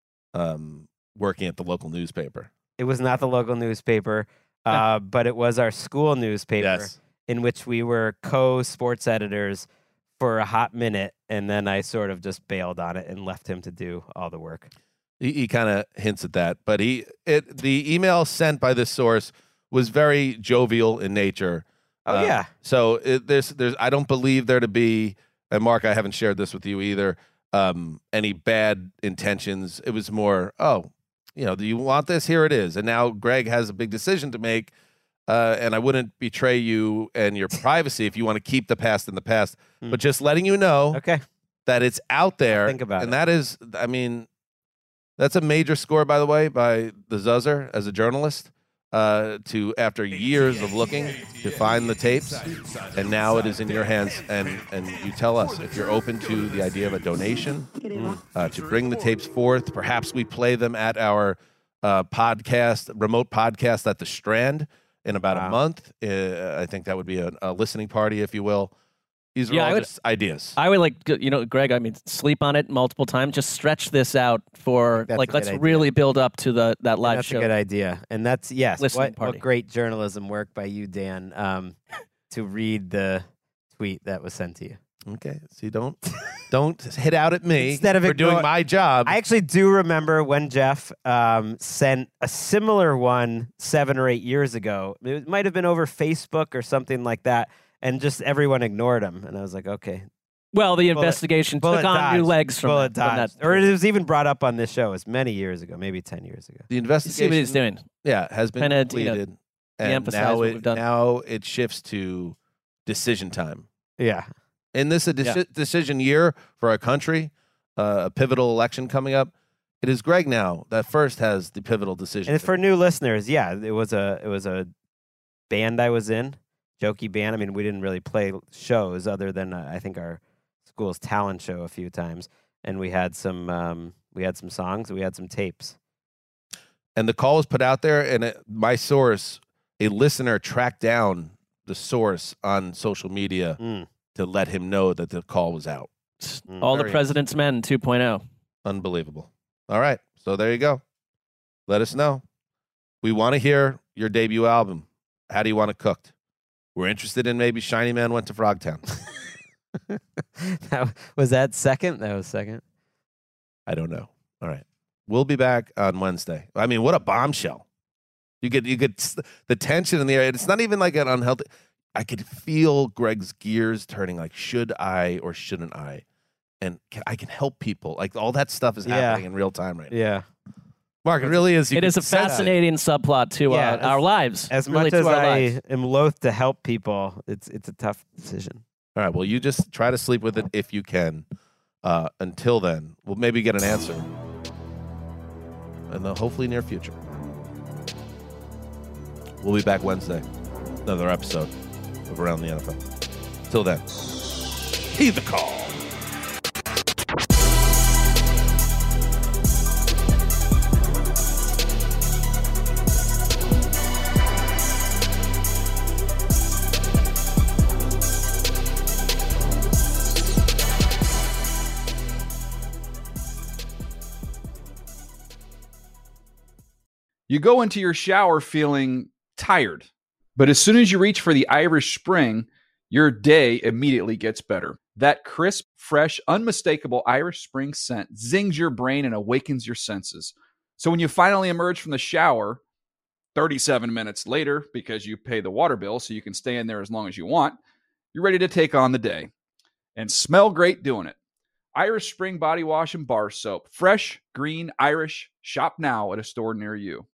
um, working at the local newspaper. It was not the local newspaper, uh, but it was our school newspaper Yes. in which we were co-sports editors for a hot minute, and then I sort of just bailed on it and left him to do all the work. He, he kind of hints at that, but he it the email sent by this source was very jovial in nature. Oh Uh, yeah, So it, there's there's I don't believe there to be, and Mark, I haven't shared this with you either. Um, any bad intentions? It was more, oh, you know, do you want this? Here it is. And now Greg has a big decision to make, uh, and I wouldn't betray you and your privacy if you want to keep the past in the past. Hmm. But just letting you know okay. that it's out there. Think about and it. that is, I mean, that's a major score, by the way, by the Zuzzer as a journalist. Uh, to after years of looking to find the tapes, and now it is in your hands, and and you tell us if you're open to the idea of a donation uh, to bring the tapes forth. Perhaps we play them at our uh, podcast, remote podcast at the Strand in about Wow. a month. Uh, I think that would be a, a listening party, if you will. These are Yeah, all I would- just ideas. I would like, you know, Greg, I mean, sleep on it multiple times. Just stretch this out for, That's like, a let's good idea. really build up to the that And live that's show. a good idea, and that's yes. Listening What, party. what great journalism work by you, Dan, um, to read the tweet that was sent to you. Okay, so you don't don't hit out at me Instead of for doing ignore- my job. I actually do remember when Jeff um, sent a similar one seven or eight years ago. It might have been over Facebook or something like that, and just everyone ignored him. And I was like, okay. Well, the Bullet- investigation bullet took on new dodged. legs from, Bullet that, from that. dodged. Or it was even brought up on this show. It was many years ago, maybe ten years ago. the You investigation, see what he's doing. yeah, has been Kinda, you know, completed, and de-emphasize now what it we've done. now it shifts to decision time. Yeah. In this a deci- Yeah. decision year for our country, uh, a pivotal election coming up, it is Greg now that first has the pivotal decision. And to for make. new listeners, yeah, it was a it was a band I was in, jokey band. I mean, we didn't really play shows other than uh, I think our school's talent show a few times, and we had some um, we had some songs, we had some tapes. and the call was put out there, and it, my source, a listener, tracked down the source on social media Mm. to let him know that the call was out. Mm. All the Very President's Men two point oh. Unbelievable. All right. So there you go. Let us know. We want to hear your debut album. How do you want it cooked? We're interested in maybe Shiny Man Went to Frogtown. That, was that second? That was second. I don't know. All right. We'll be back on Wednesday. I mean, what a bombshell. You get you get s- the tension in the air. It's not even like an unhealthy. I could feel Greg's gears turning like, should I or shouldn't I? And can, I can help people. Like all that stuff is Yeah. happening in real time right now. Yeah. Mark, it really is. You It is can a sense it. fascinating subplot to Yeah, uh, as- our lives. As really much to as our I lives. am loath to help people, it's it's a tough decision. All right. Well, you just try to sleep with it if you can. Uh, until then, we'll maybe get an answer in the hopefully near future. We'll be back Wednesday. Another episode of Around the N F L. Till then, heed the call. You go into your shower feeling tired, but as soon as you reach for the Irish Spring, your day immediately gets better. That crisp, fresh, unmistakable Irish Spring scent zings your brain and awakens your senses. So when you finally emerge from the shower, thirty-seven minutes later, because you pay the water bill so you can stay in there as long as you want, you're ready to take on the day and smell great doing it. Irish Spring Body Wash and Bar Soap. Fresh, green, Irish. Shop now at a store near you.